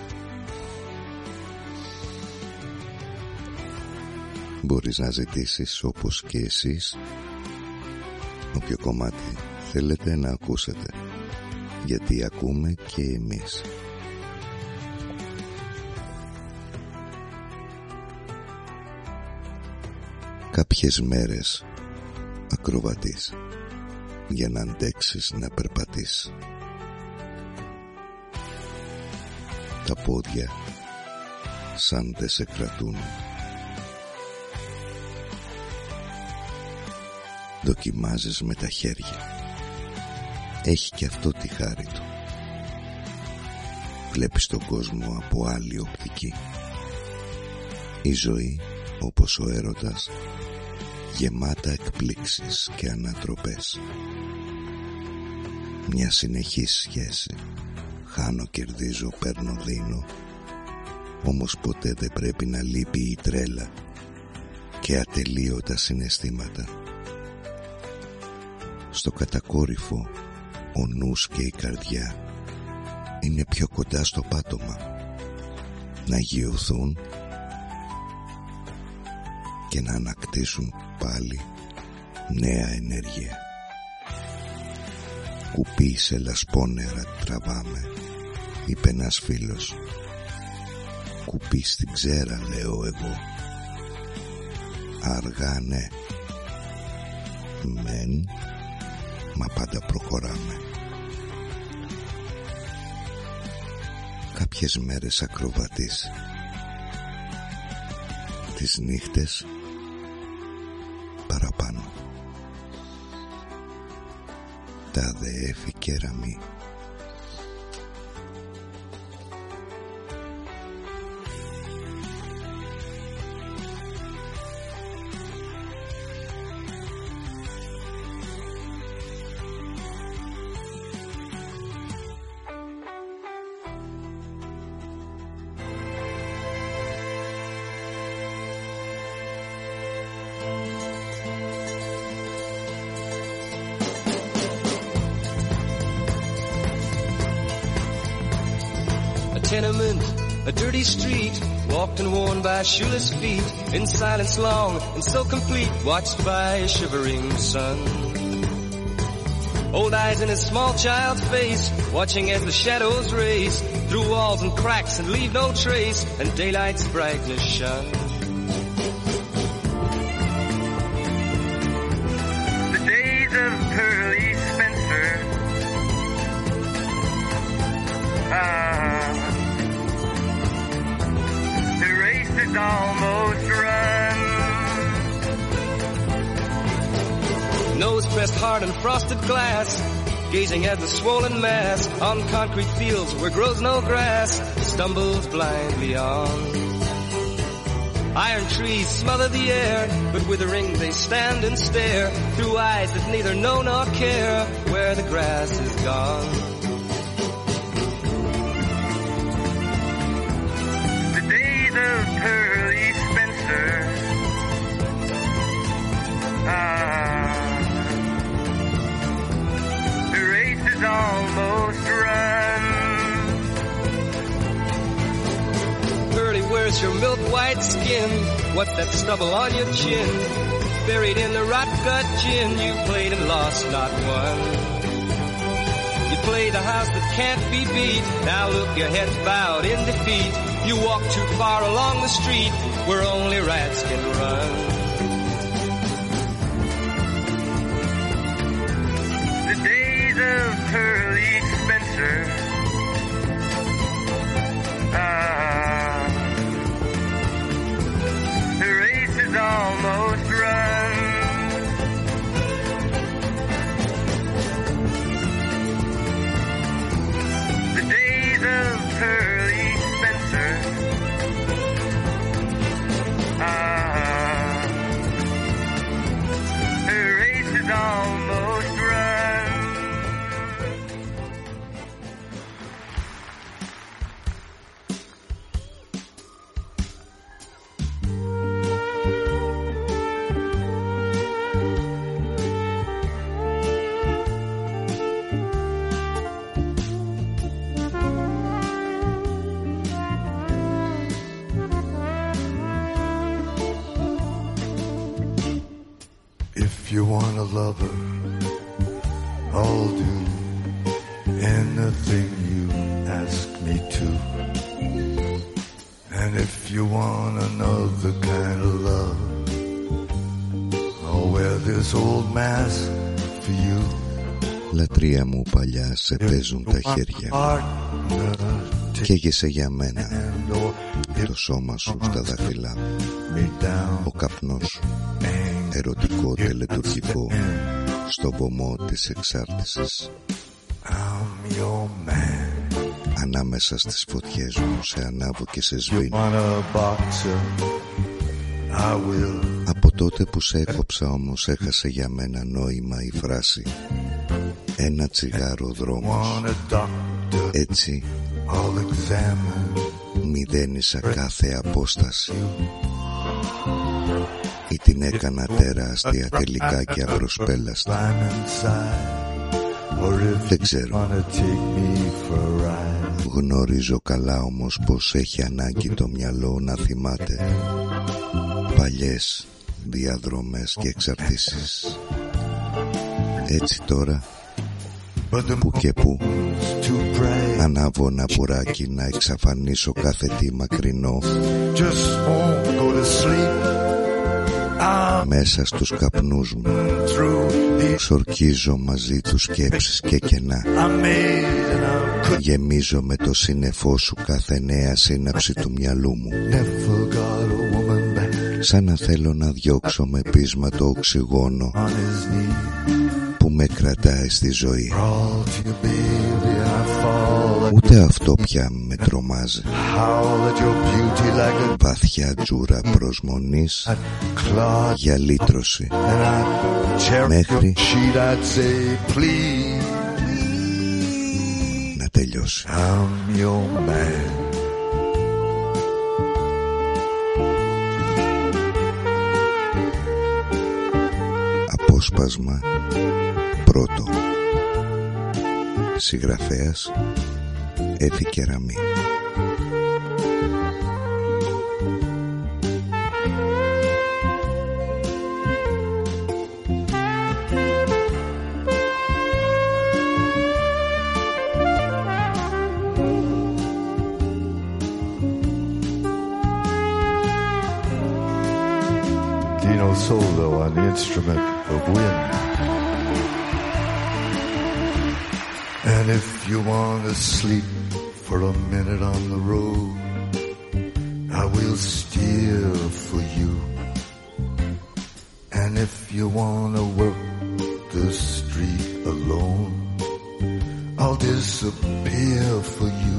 Μπορείς να ζητήσεις όπως και εσείς όποιο κομμάτι θέλετε να ακούσετε, γιατί ακούμε και εμείς. Κάποιες μέρες ακροβατείς για να αντέξεις να περπατείς. Τα πόδια σαν δεν σε κρατούν. Δοκιμάζεις με τα χέρια. Έχει και αυτό τη χάρη του. Βλέπεις τον κόσμο από άλλη οπτική. Η ζωή, όπως ο έρωτας, γεμάτα εκπλήξεις και ανατροπές. Μια συνεχή σχέση. Χάνω, κερδίζω, παίρνω, δίνω. Όμως ποτέ δεν πρέπει να λείπει η τρέλα και ατελείωτα συναισθήματα. Στο κατακόρυφο ο νους και η καρδιά είναι πιο κοντά στο πάτωμα. Να γιωθούν και να ανακτήσουν πάλι νέα ενέργεια. Κουπί σε λασπόνερα τραβάμε, είπε ένας φίλος. Κουπί στην ξέρα, λέω εγώ. Αργά ναι, μεν, μα πάντα προχωράμε. Κάποιες μέρες ακροβατείς, τις νύχτες παραπάνω. Τα δε έφη κεραμί. Tenement, a dirty street, walked and worn by shoeless feet, in silence long and so complete, watched by a shivering sun. Old eyes in a small child's face, watching as the shadows race through walls and cracks and leave no trace, and daylight's brightness shone. The days of Pearly Spencer, ah, the race is almost run. Nose pressed hard in frosted glass, gazing at the swollen mass on concrete fields where grows no grass, stumbles blindly on. Iron trees smother the air, but withering they stand and stare through eyes that neither know nor care where the grass is gone. The days of Pearly Spencer, ah, the race is almost run. Pearly, where's your milk-white skin? What's that stubble on your chin? Buried in the rot-gut gin, you played and lost, not won. You played a house that can't be beat. Now look, your head's bowed in defeat. You walk too far along the street where only rats can run. The days of Pearly Spencer, ah, the race is almost run. almost run. If you want a lover, I'll do anything you ask me to. And if you want another kind of love, I'll wear this old mask for you. Λατρεία μου παλιά, σε παίζουν τα χέρια μου. Καίγεσαι για μένα, το σώμα σου στα δάχτυλά μου. Ο καπνός σου, ερωτικό τελετουργικό, στο βωμό της εξάρτησης. Ανάμεσα στις φωτιές μου σε ανάβω και σε σβήνω. Από τότε που σε έκοψα όμως έχασε για μένα νόημα η φράση «Ένα τσιγάρο δρόμος». Έτσι μηδένισα κάθε απόσταση ή την έκανα τεράστια τελικά και απροσπέλαστα. Δεν ξέρω. Γνωρίζω καλά όμως πως έχει ανάγκη το μυαλό να θυμάται παλιές διαδρομές και εξαρτήσεις. Έτσι τώρα, που και που, ανάβω ένα πουράκι να εξαφανίσω κάθε τι μακρινό. Μέσα στους καπνούς μου ξορκίζω μαζί τους σκέψεις και κενά. Γεμίζω με το σύννεφό σου κάθε νέα σύναψη του μυαλού μου. Σαν να θέλω να διώξω με πείσμα το οξυγόνο που με κρατάει στη ζωή. Ούτε αυτό πια με τρομάζει. Βαθιά τζούρα προσμονής για λύτρωση μέχρι να τελειώσει. Απόσπασμα πρώτο. Συγγραφέας Έφη Κεραμή. Dino Solo on the instrument of wind. And if you want to sleep for a minute on the road, I will steer for you. And if you want to work the street alone, I'll disappear for you.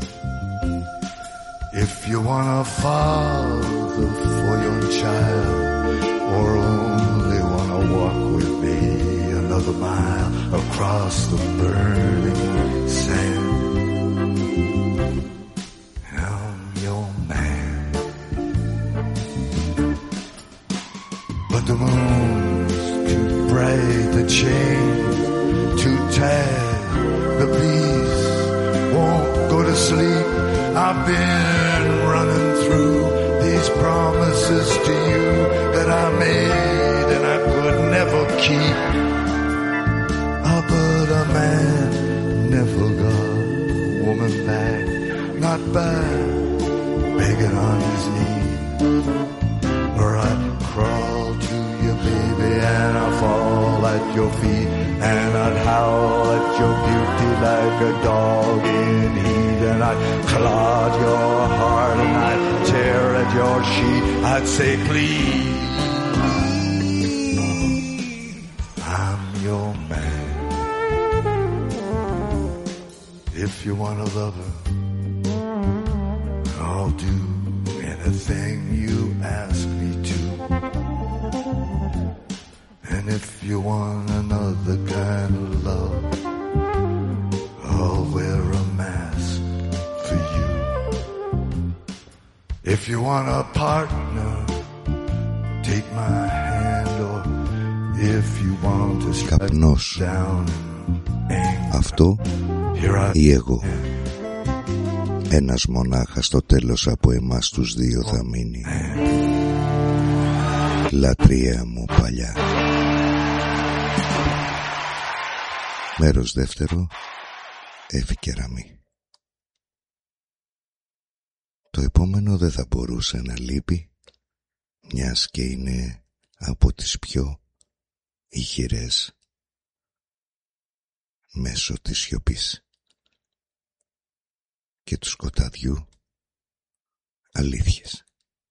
If you want a father for your child, or only want to walk with me another mile across the burning sand, I'm your man. But the moon's too bright, the chains too tight, the bees won't go to sleep. I've been running through these promises to you that I made and I could never keep. Ah, but a man never got a woman back, not by begging on his knees. Or I'd crawl to you, baby, and I'd fall at your feet, and I'd howl at your beauty like a dog in heat, and I'd clod your heart and I'd tear at your sheet. I'd say, please, I'm your man. If you want a lover, I'll do anything you ask me to. And if you want another kind of love, I'll wear a mask for you. If you want a partner, take my hand, or if you want to strike down and αυτό ή εγώ. Ένας μονάχα στο τέλος από εμάς τους δύο θα μείνει. Λατρεία μου παλιά. Μέρος δεύτερο. Έφη κεραμή. Το επόμενο δεν θα μπορούσε να λείπει, μιας και είναι από τις πιο ηχηρές μέσω της σιωπής και του σκοταδιού αλήθειες.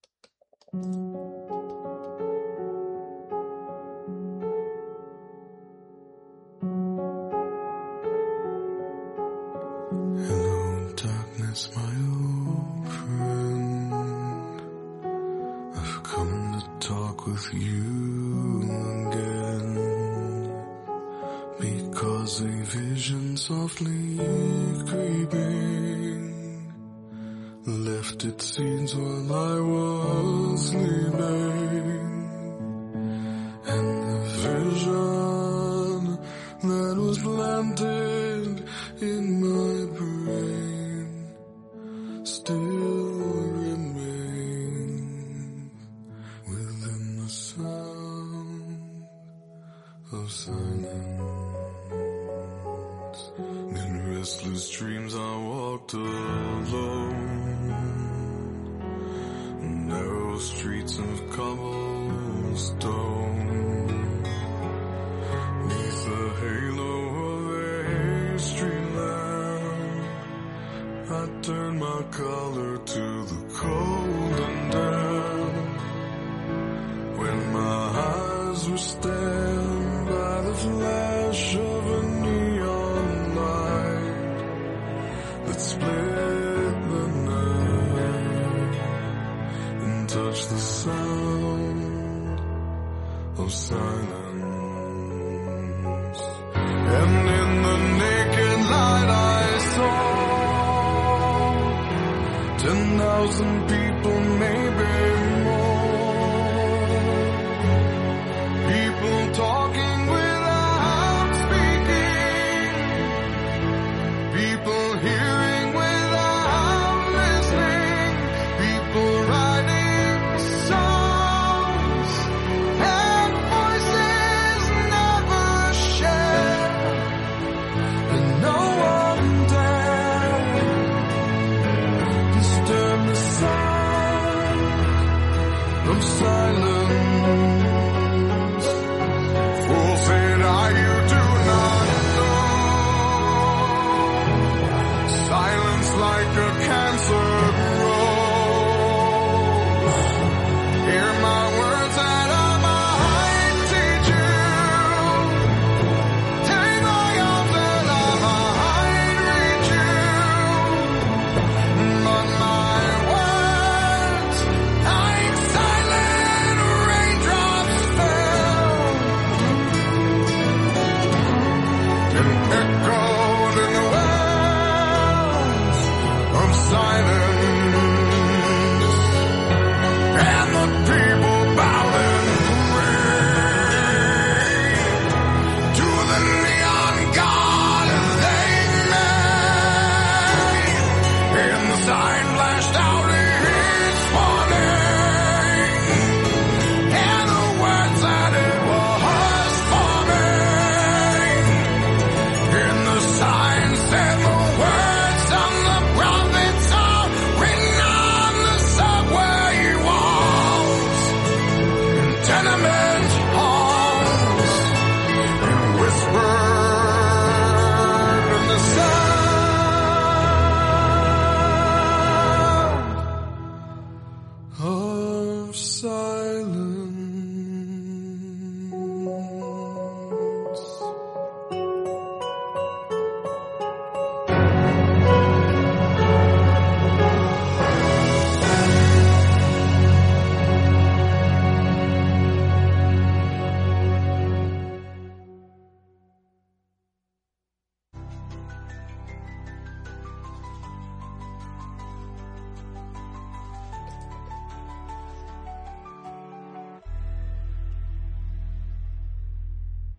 Hello, darkness, my old friend. I've come to talk with you again, because a vision softly creeping left its seeds while I was sleeping, and the vision that was planted in my brain still remains within the sound of silence. In restless dreams I walked alone, narrow streets of cobblestone, neath the halo of a street lamp. I turned my collar to the cold and damp, when my eyes were stabbed by the flash of a neon light that split the night and touched the sound of silence. And in the naked light I saw ten thousand people, maybe more, people talking without speaking, people hearing without listening, people writing songs and voices never shared, and no one dared disturb the sound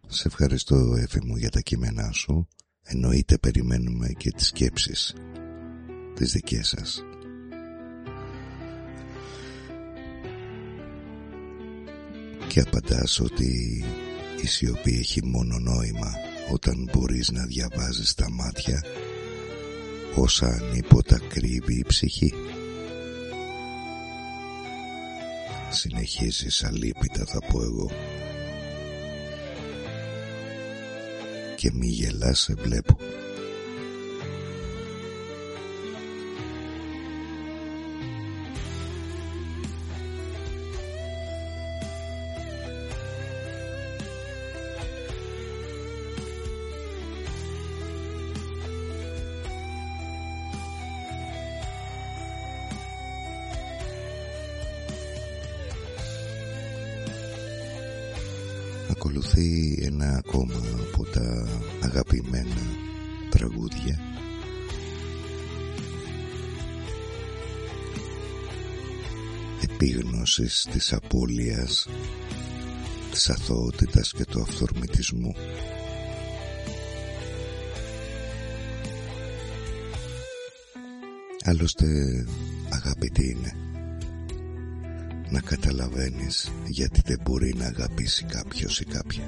Σε ευχαριστώ, Εφη μου, για τα κείμενά σου. Εννοείται περιμένουμε και τις σκέψεις τις δικές σας. Και απαντάς ότι η σιωπή έχει μόνο νόημα όταν μπορείς να διαβάζεις τα μάτια όσα ανίποτα κρύβει η ψυχή. Συνεχίζεις αλίπητα, θα πω εγώ. Και μη γελάς, σε βλέπω. Ακολουθεί ένα ακόμα από τα αγαπημένα τραγούδια επίγνωσης της απώλειας, της αθωότητας και του αυθορμητισμού. Άλλωστε, αγάπη τι είναι? Να καταλαβαίνεις γιατί δεν μπορεί να αγαπήσει κάποιος ή κάποια.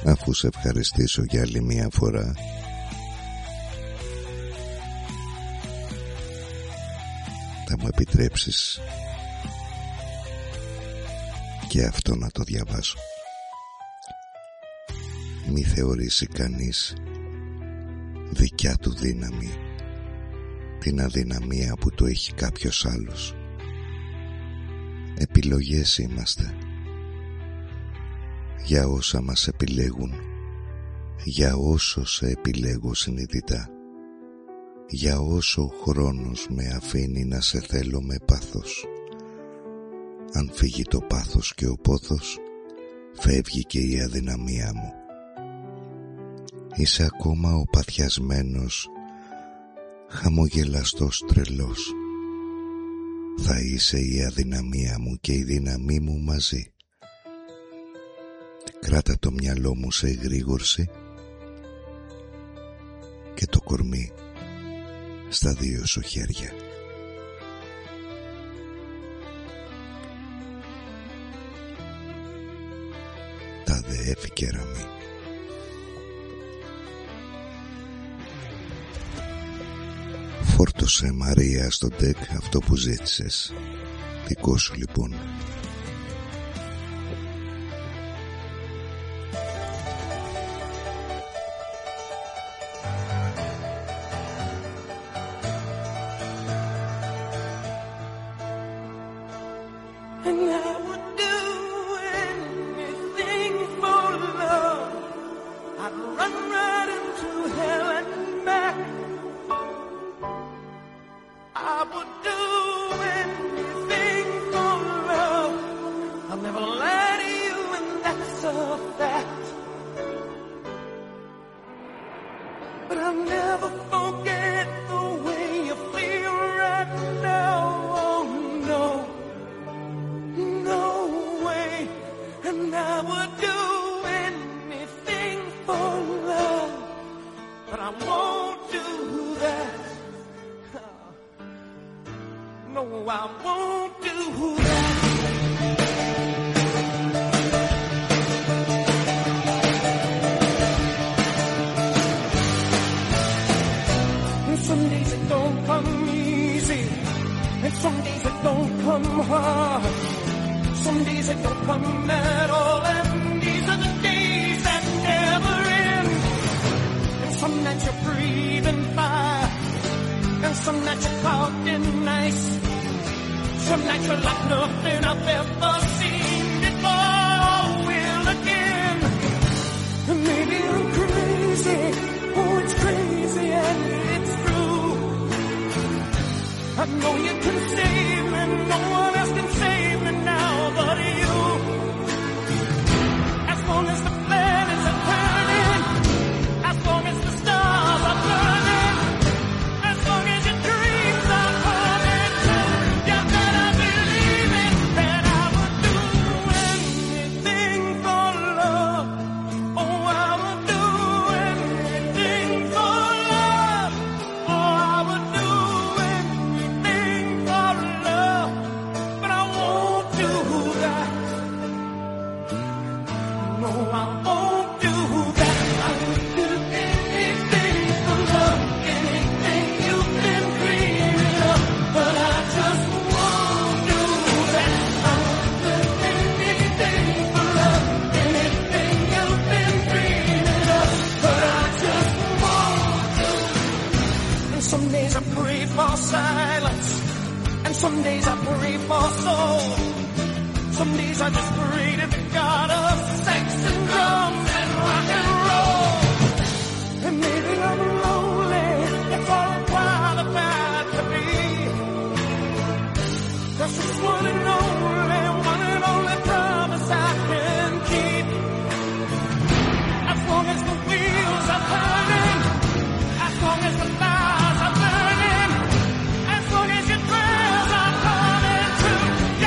αφού σε ευχαριστήσω για άλλη μία φορά, θα μου επιτρέψεις και αυτό να το διαβάσω. Μη θεωρήσει κανείς δικιά του δύναμη την αδυναμία που το έχει κάποιος άλλος. Επιλογές είμαστε. Για όσα μας επιλέγουν, για όσο σε επιλέγω συνειδητά, για όσο ο χρόνος με αφήνει να σε θέλω με πάθος. Αν φύγει το πάθος και ο πόθος, φεύγει και η αδυναμία μου. Είσαι ακόμα ο παθιασμένος, χαμογελαστός τρελός. Θα είσαι η αδυναμία μου και η δύναμή μου μαζί. Κράτα το μυαλό μου σε εγρήγορση και το κορμί στα δύο σου χέρια. Τάδε Έφη Κεραμή. Φόρτωσε Μαρία στο ντεκ αυτό που ζήτησες. Δικό σου λοιπόν.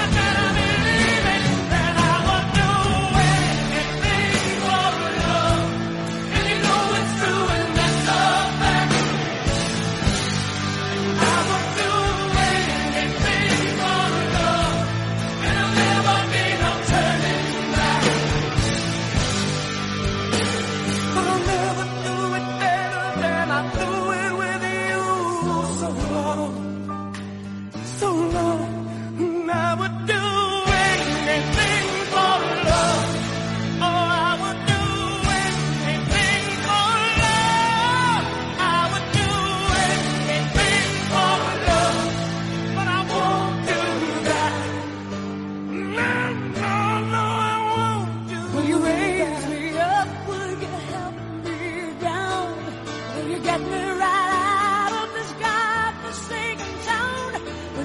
Love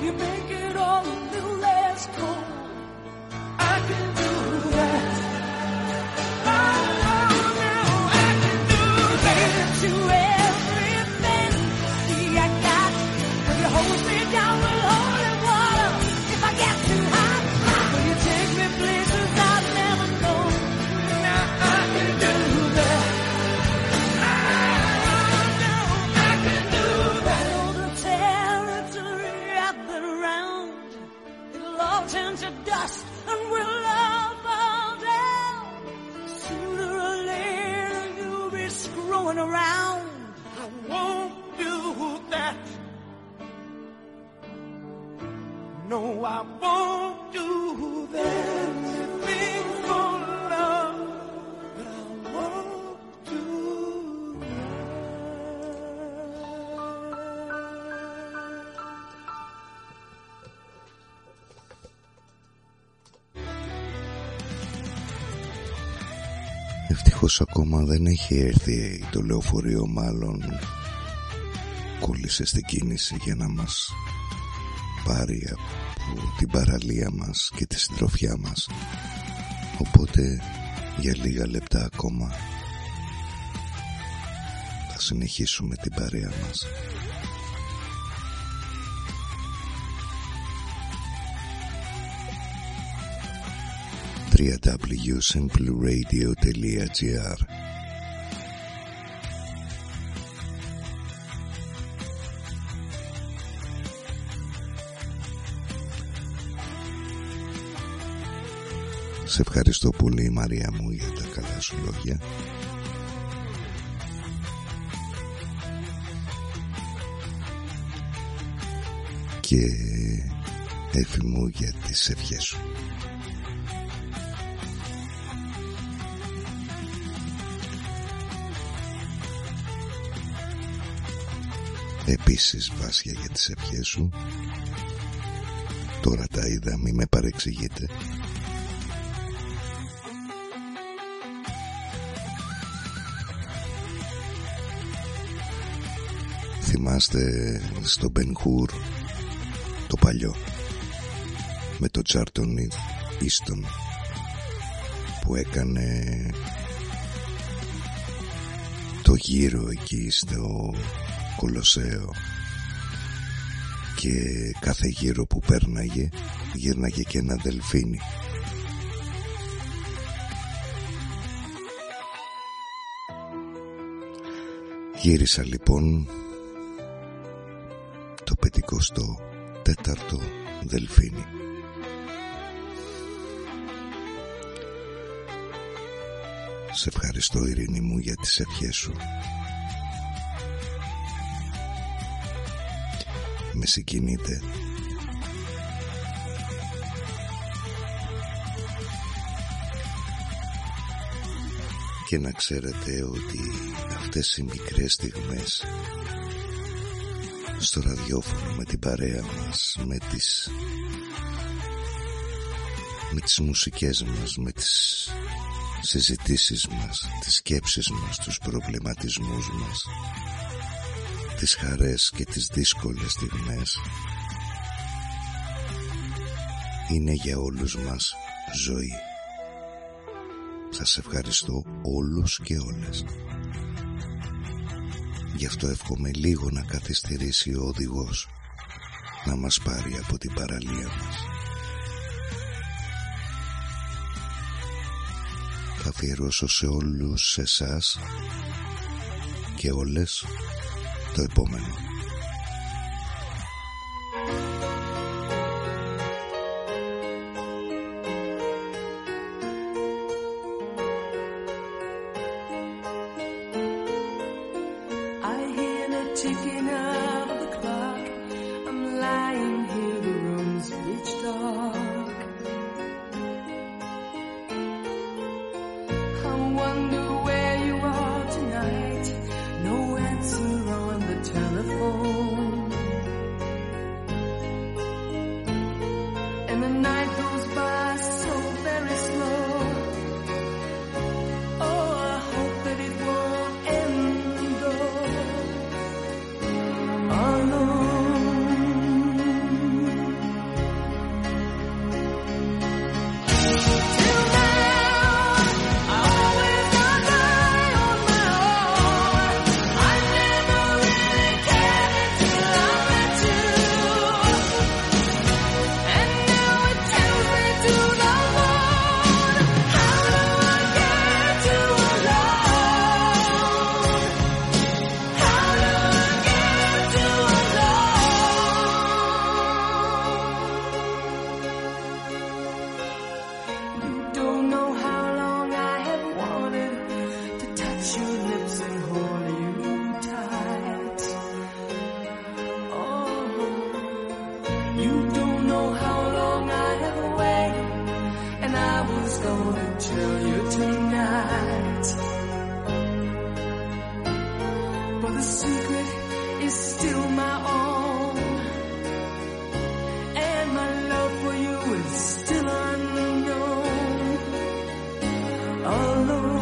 you make it all a little less cold. I can do that. Oh, no, I can do that. To everything I got. Will you hold me down with holy water if I get too hot? Will you take me places I've never known? Now I can do that. Turn to dust and we'll all fall down. Sooner or later you'll be screwing around. I won't do that. No, I won't do that. Anything for love, but I won't do Ευτυχώς ακόμα δεν έχει έρθει το λεωφορείο, μάλλον κόλλησε στην κίνηση για να μας πάρει από την παραλία μας και τη συντροφιά μας. Οπότε για λίγα λεπτά ακόμα θα συνεχίσουμε την παρέα μας. double-u double-u double-u τελεία simply radio τελεία gr. Σε ευχαριστώ πολύ, Μαρία μου, για τα καλά σου λόγια. Και Έφη μου, για τις ευχές σου. Επίσης, Βάσια, για τις ευχές σου. Τώρα τα είδα, μη με παρεξηγείτε. Θυμάστε στο Ben Hur το παλιό με το Charlton Easton που έκανε το γύρο εκεί στο Κολοσσέο και κάθε γύρο που πέρναγε γύρναγε και ένα δελφίνι. Γύρισα λοιπόν το πεντηκοστό τέταρτο δελφίνι. Σε ευχαριστώ, Ειρήνη μου, για τις ευχές σου. Με συγκινείτε. Και να ξέρετε ότι αυτές οι μικρές στιγμές στο ραδιόφωνο με την παρέα μας, με τις με τις μουσικές μας, με τις συζητήσεις μας, τις σκέψεις μας, τους προβληματισμούς μας, τις χαρές και τις δύσκολες στιγμές, είναι για όλους μας ζωή. Σας ευχαριστώ όλους και όλες. Γι' αυτό εύχομαι λίγο να καθυστερήσει ο οδηγός να μας πάρει από την παραλία μας. Θα αφιερώσω σε όλους εσάς και όλες το επόμενο. Wonder where you are tonight. No answer on the telephone. You don't know how long I have waited, and I was gonna tell you tonight. But the secret is still my own, and my love for you is still unknown. Alone.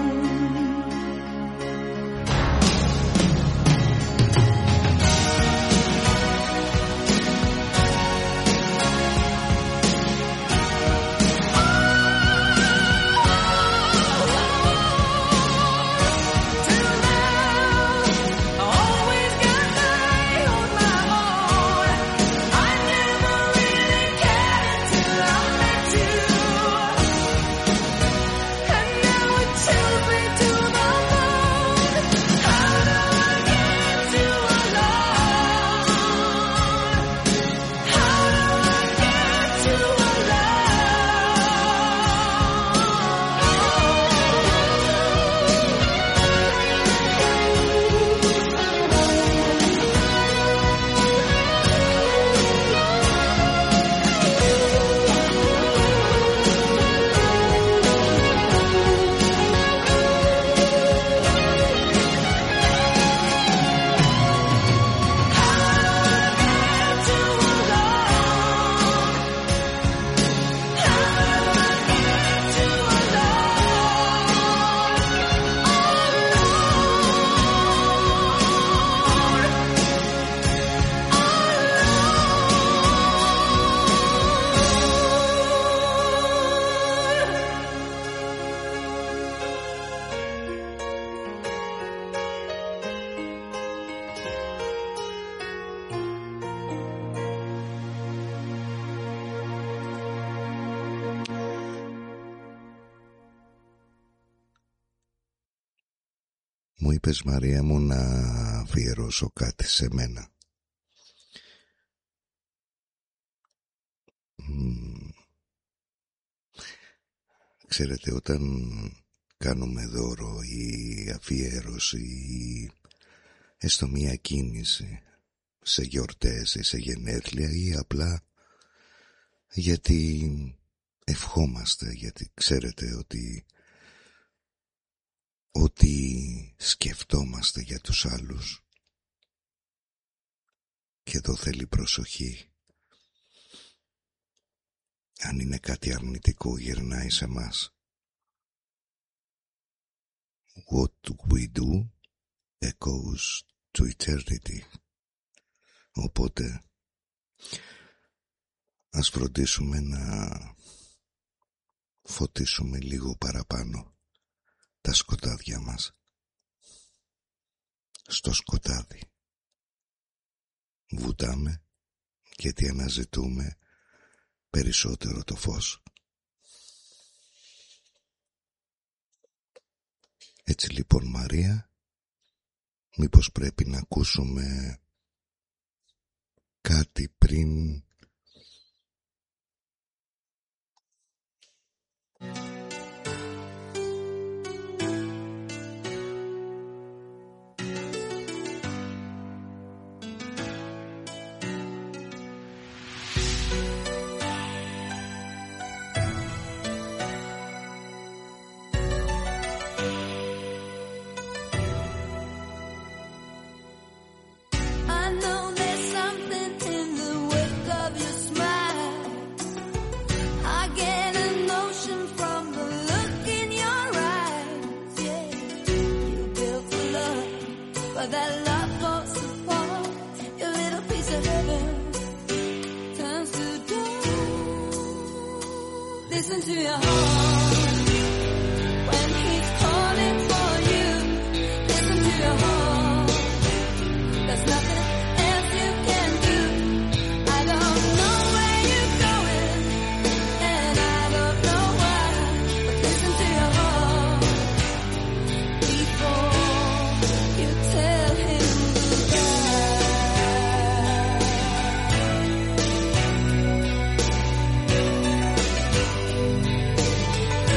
Μου είπες, Μαρία μου, να αφιερώσω κάτι σε μένα. Ξέρετε, όταν κάνουμε δώρο ή αφιέρωση ή έστω μία κίνηση σε γιορτές ή σε γενέθλια ή απλά γιατί ευχόμαστε, γιατί ξέρετε ότι ότι σκεφτόμαστε για τους άλλους, και εδώ θέλει προσοχή. Αν είναι κάτι αρνητικό, γυρνάει σε μας. What we do echoes to eternity. Οπότε ας φροντίσουμε να φωτίσουμε λίγο παραπάνω τα σκοτάδια μας. Στο σκοτάδι βουτάμε γιατί αναζητούμε περισσότερο το φως. Έτσι λοιπόν, Μαρία, μήπως πρέπει να ακούσουμε κάτι πριν listen to your heart when he's calling for you. Listen to your heart. There's nothing else you can do. I don't know where you're going, and I don't know why. But listen to your heart before you tell him goodbye.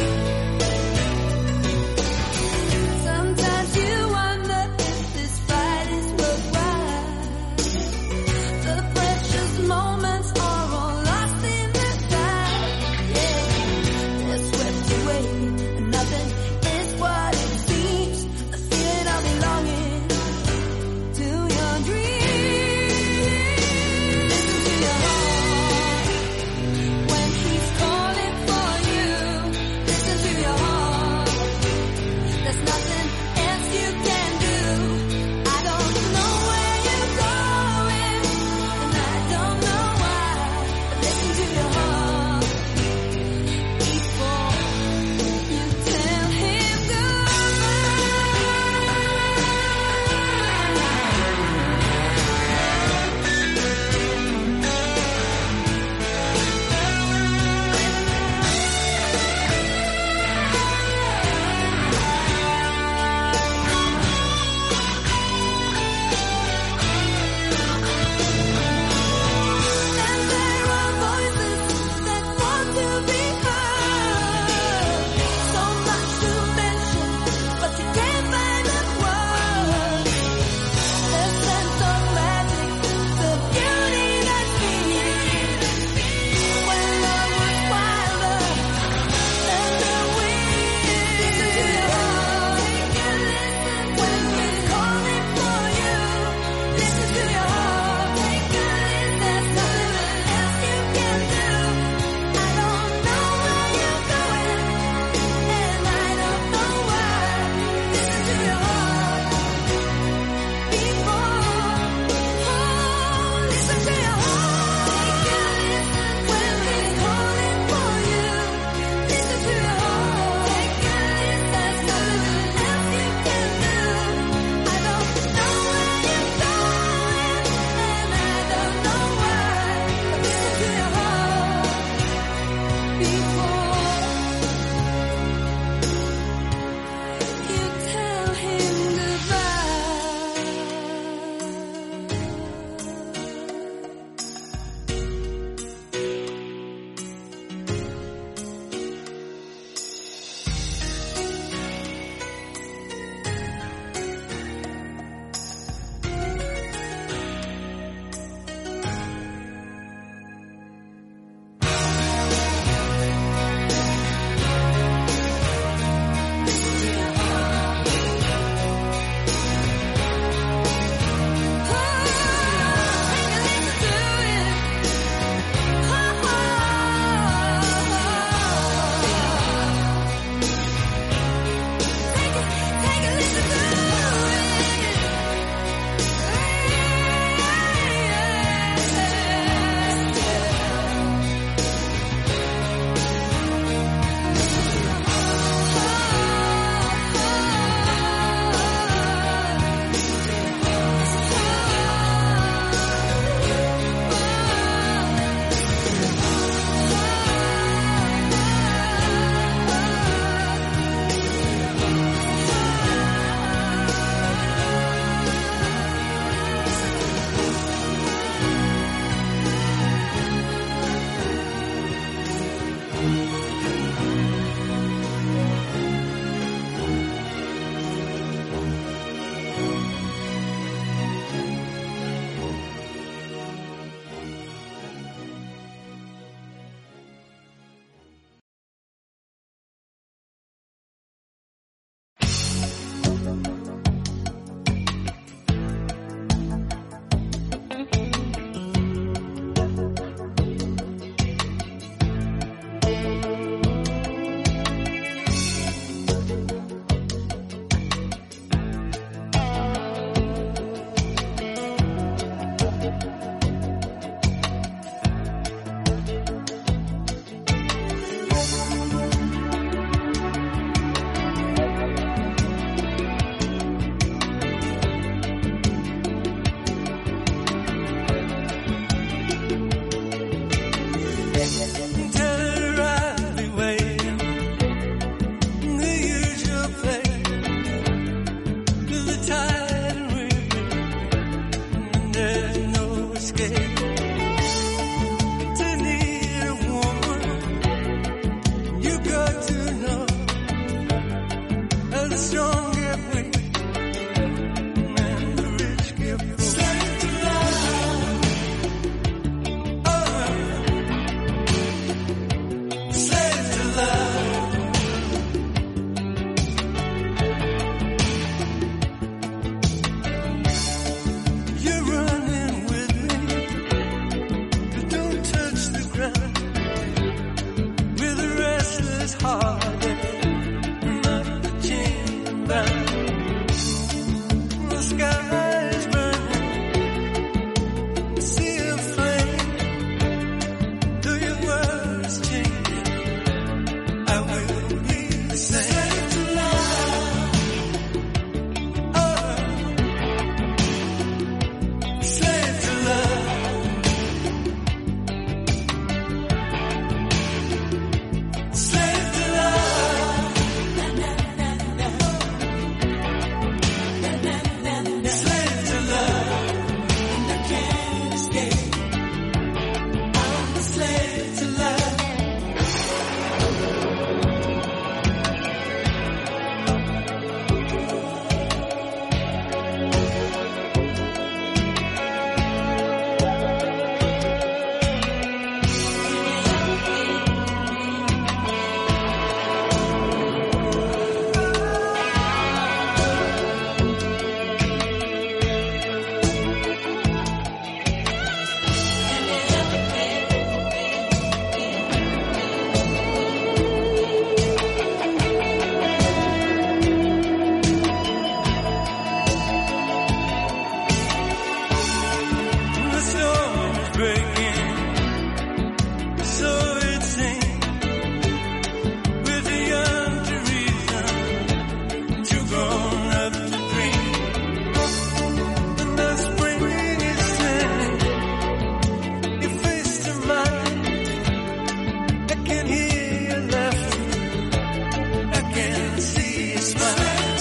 breaking. So it seems with a young Teresa, too grown up to dream. And the spring is turning your face to mine. I can hear your laughter, I can see your smile.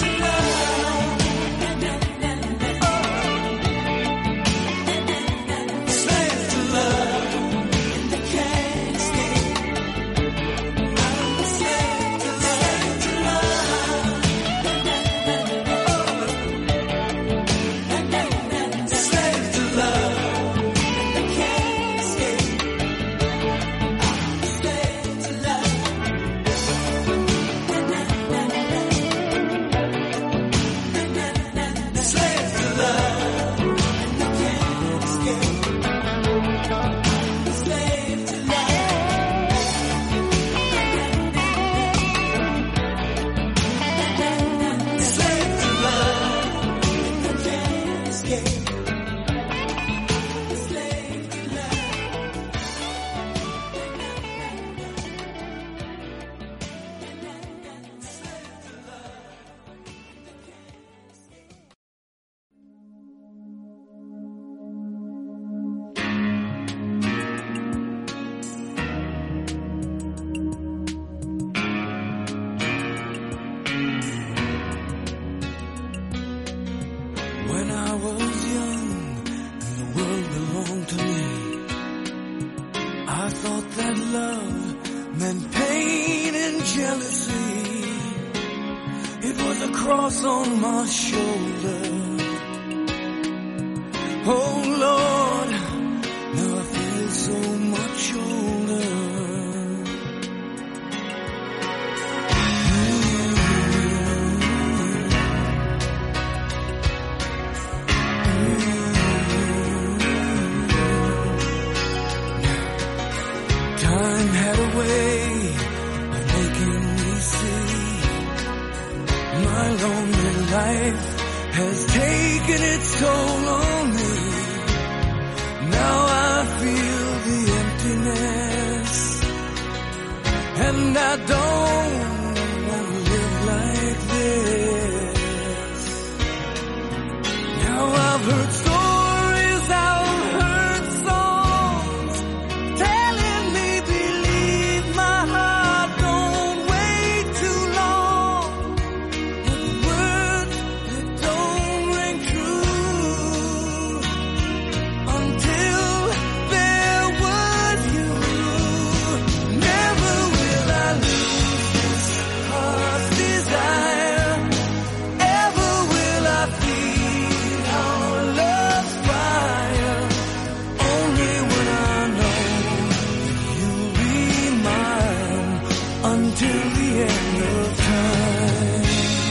When I was young and the world belonged to me, I thought that love meant pain and jealousy. It was a cross on my shoulder. Oh Lord, now I feel so much older. Time had a way of making me see my lonely life has taken its toll on me. Now I feel the emptiness, and I don't want to live like this. Now I've heard stories, I've heard songs telling me believe my heart, don't wait too long. With words that don't ring true until there was you. Never will I lose this heart's desire. Ever will I feel our love's fire. Only when I know you'll be mine until the end of time.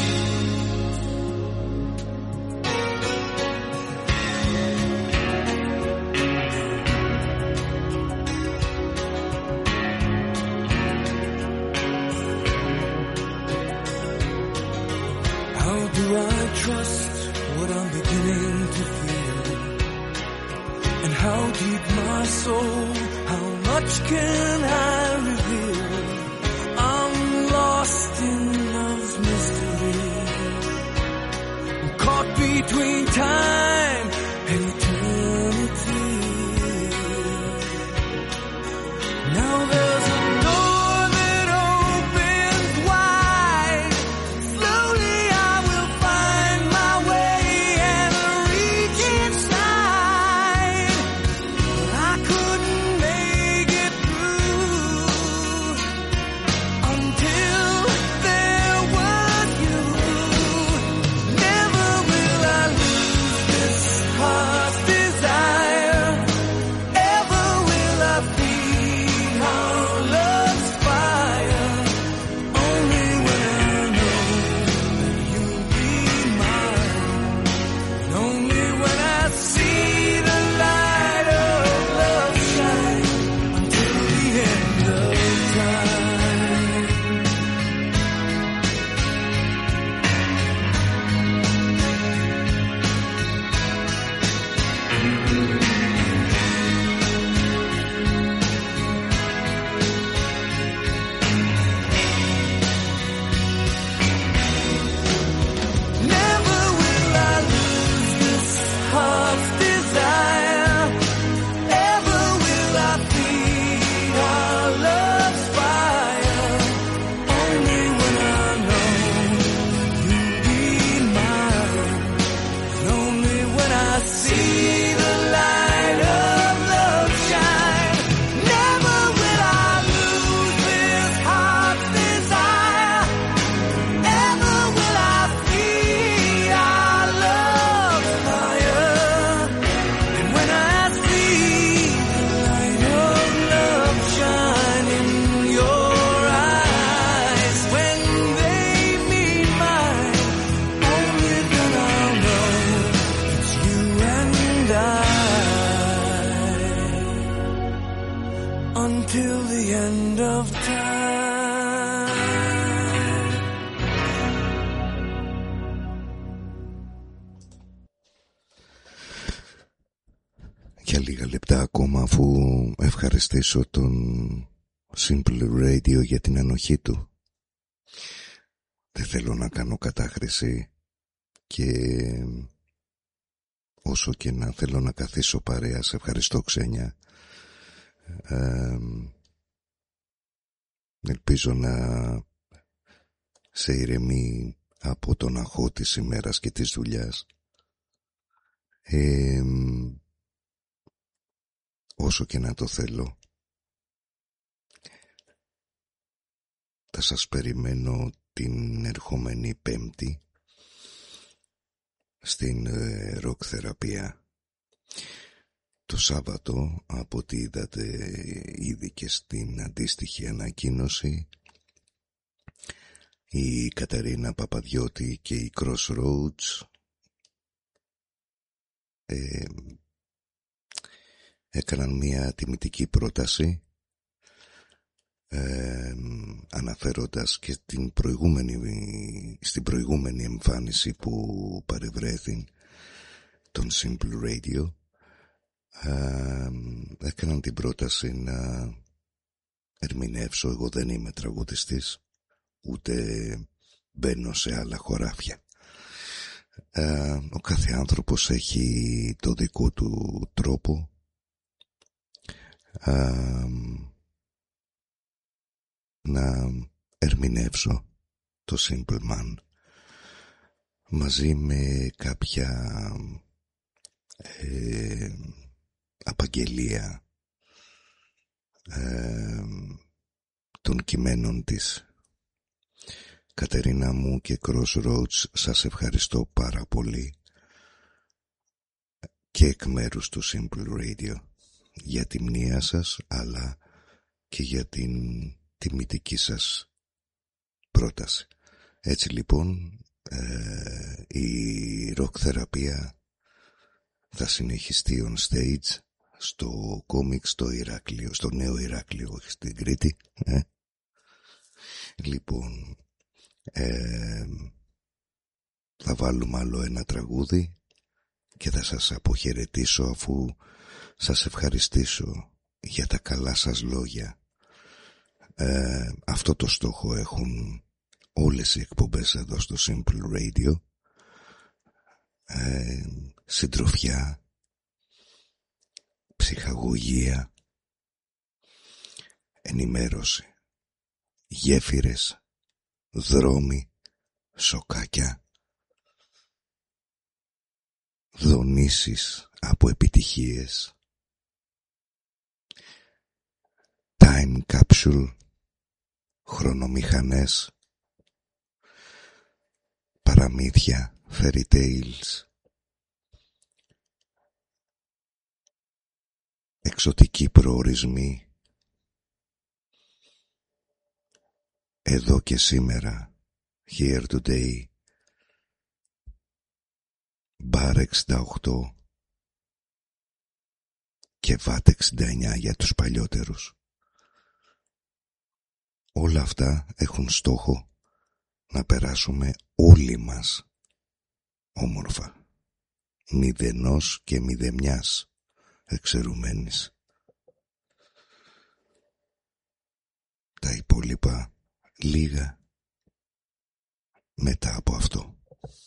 How do I trust what I'm beginning to feel? And how deep my soul, how much can I reveal? I'm lost in love's mystery. I'm caught between time and eternity. Now there's a door that opens wide. Slowly I will find my way and reach inside. But I couldn't make it through until there was you. Never will I lose this until the end of time. Για λίγα λεπτά ακόμα, αφού ευχαριστήσω τον Simple Radio για την ανοχή του. Δεν θέλω να κάνω κατάχρηση και όσο και να θέλω να καθίσω παρέα, σε ευχαριστώ Ξένια. Ε, ελπίζω να σε ηρεμεί από τον αγχώ της ημέρας και της δουλειάς. Ε, όσο και να το θέλω, θα σας περιμένω την ερχόμενη Πέμπτη στην ε, ροκ θεραπεία. Το Σάββατο, από ό,τι είδατε ήδη και στην αντίστοιχη ανακοίνωση, η Κατερίνα Παπαδιώτη και η Crossroads ε, έκαναν μια τιμητική πρόταση, ε, αναφέροντας και την προηγούμενη, στην προηγούμενη εμφάνιση που παρευρέθη τον Simple Radio. Ε, έκαναν την πρόταση να ερμηνεύσω. Εγώ δεν είμαι τραγουδιστής, ούτε μπαίνω σε άλλα χωράφια. Ε, ο κάθε άνθρωπος έχει το δικό του τρόπο ε, να ερμηνεύσω το Simple Man μαζί με κάποια ε, απαγγελία ε, των κειμένων της. Κατερίνα μου και Crossroads, σας ευχαριστώ πάρα πολύ και εκ μέρους του Simple Radio για τη μνήα σας, αλλά και για την τιμητική σας πρόταση. Έτσι λοιπόν ε, η ροκ θεραπεία θα συνεχιστεί on stage στο κόμικ στο Ηράκλειο, στο νέο Ηράκλειο, όχι στην Κρήτη. Ε. Λοιπόν, ε, θα βάλουμε άλλο ένα τραγούδι και θα σας αποχαιρετήσω, αφού σας ευχαριστήσω για τα καλά σας λόγια. Ε, αυτό το στόχο έχουν όλες οι εκπομπές εδώ στο Simple Radio. Ε, συντροφιά, ψυχαγωγία, ενημέρωση, γέφυρες, δρόμοι, σοκάκια, δονήσεις από επιτυχίες, time capsule, χρονομηχανές, παραμύθια, fairy tales, εξωτικοί προορισμοί, εδώ και σήμερα, here today, μπαρ εξήντα οκτώ και βατ εξήντα εννιά για τους παλιότερους. Όλα αυτά έχουν στόχο να περάσουμε όλοι μας όμορφα, μηδενός και μηδεμιάς εξαιρουμένης. Τα υπόλοιπα λίγα μετά από αυτό.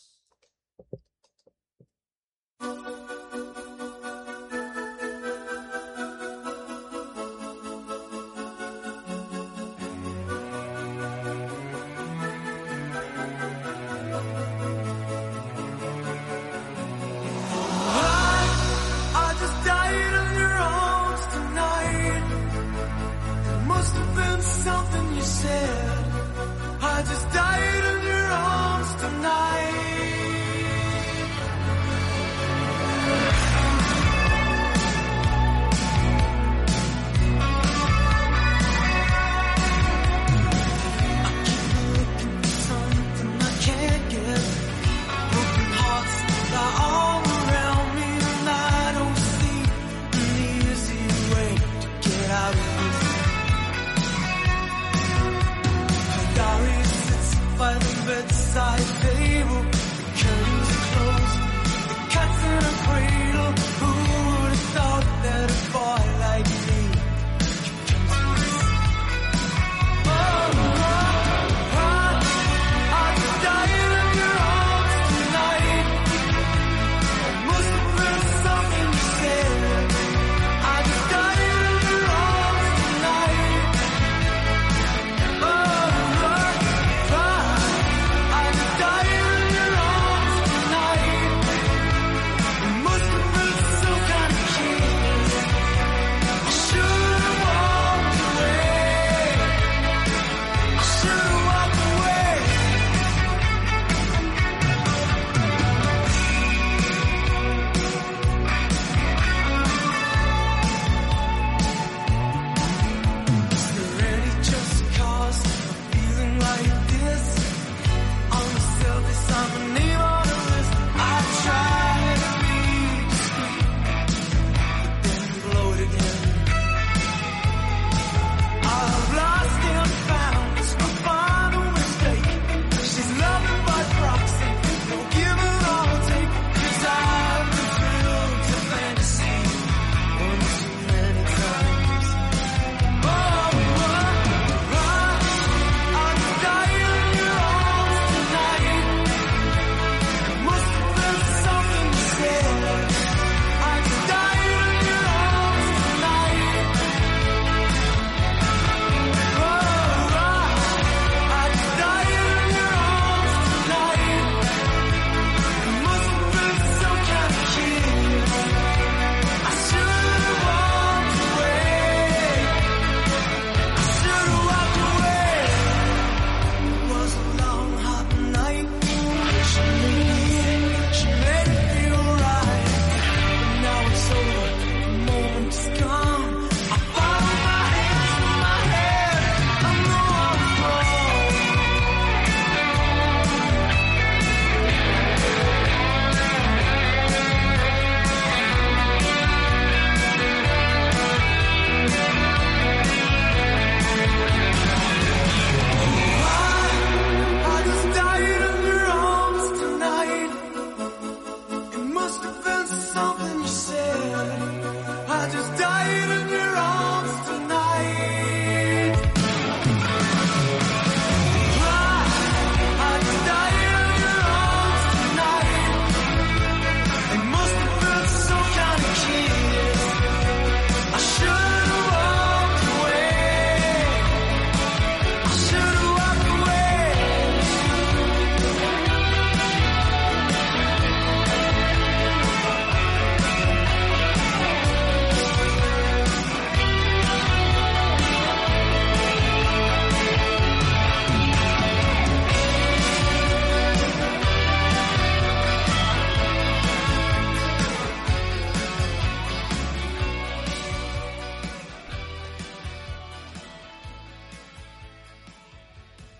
Something you said, I just died in your arms tonight.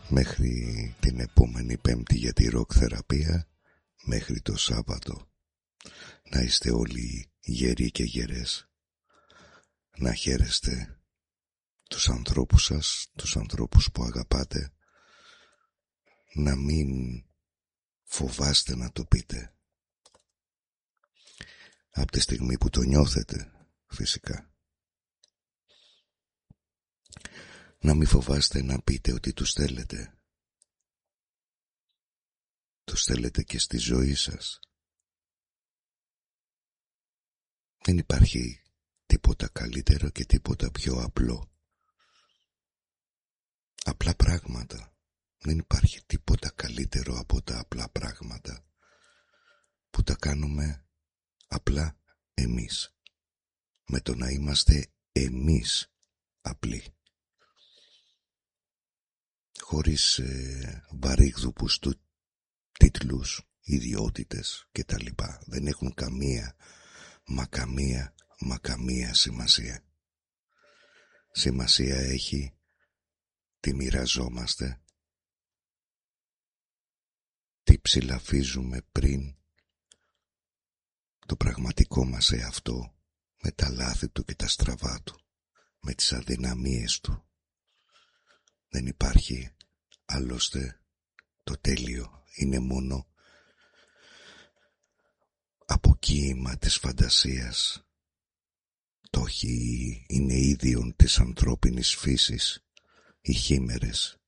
μέχρι την επόμενη Πέμπτη για τη ροκ θεραπεία, μέχρι το Σάββατο. Να είστε όλοι γεροί και γερές. Να χαίρεστε τους ανθρώπους σας, τους ανθρώπους που αγαπάτε. Να μην φοβάστε να το πείτε. Από τη στιγμή που το νιώθετε, φυσικά. Να μην φοβάστε να πείτε ότι τους θέλετε. Τους θέλετε και στη ζωή σας. Δεν υπάρχει τίποτα καλύτερο και τίποτα πιο απλό. Απλά πράγματα. Δεν υπάρχει τίποτα καλύτερο από τα απλά πράγματα που τα κάνουμε απλά εμείς. Με το να είμαστε εμείς απλοί. Χωρίς ε, βαρύγδουπους του τίτλους, ιδιότητες και τα λοιπά. Δεν έχουν καμία, μα καμία, μα καμία σημασία. Σημασία έχει τι μοιραζόμαστε, τι ψηλαφίζουμε πριν το πραγματικό μας εαυτό, με τα λάθη του και τα στραβά του, με τις αδυναμίες του. Δεν υπάρχει άλλωστε το τέλειο, είναι μόνο αποκοίημα της φαντασίας. Το όχι είναι ίδιον της ανθρώπινης φύσης, οι χήμερες.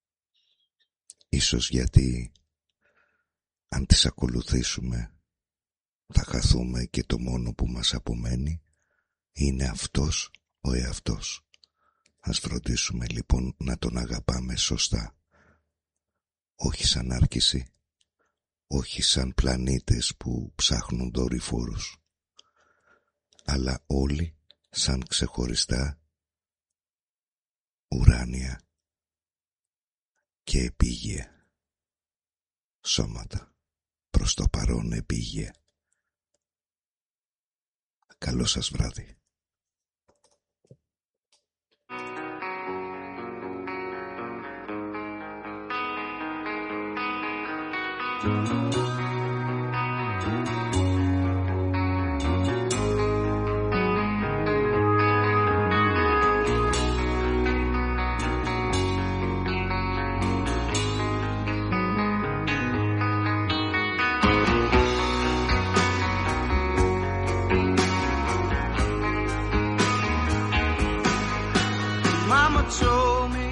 Ίσως γιατί αν τις ακολουθήσουμε θα χαθούμε και το μόνο που μας απομένει είναι αυτός ο εαυτός. Ας φροντίσουμε λοιπόν να τον αγαπάμε σωστά. Όχι σαν άρκηση, όχι σαν πλανήτες που ψάχνουν δορυφόρους, αλλά όλοι σαν ξεχωριστά ουράνια και επίγεια σώματα, προς το παρόν επίγεια. Καλό σας βράδυ. Mama told me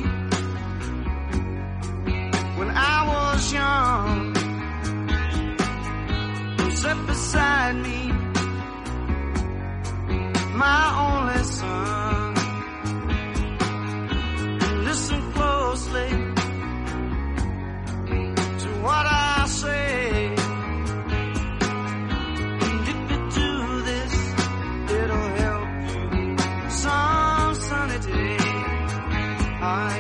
when I was young, sit beside me, my only son. Listen closely to what I say. And if you do this, it'll help you some sunny day. I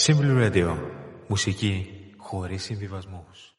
Simply Radio. Μουσική χωρίς συμβιβασμούς.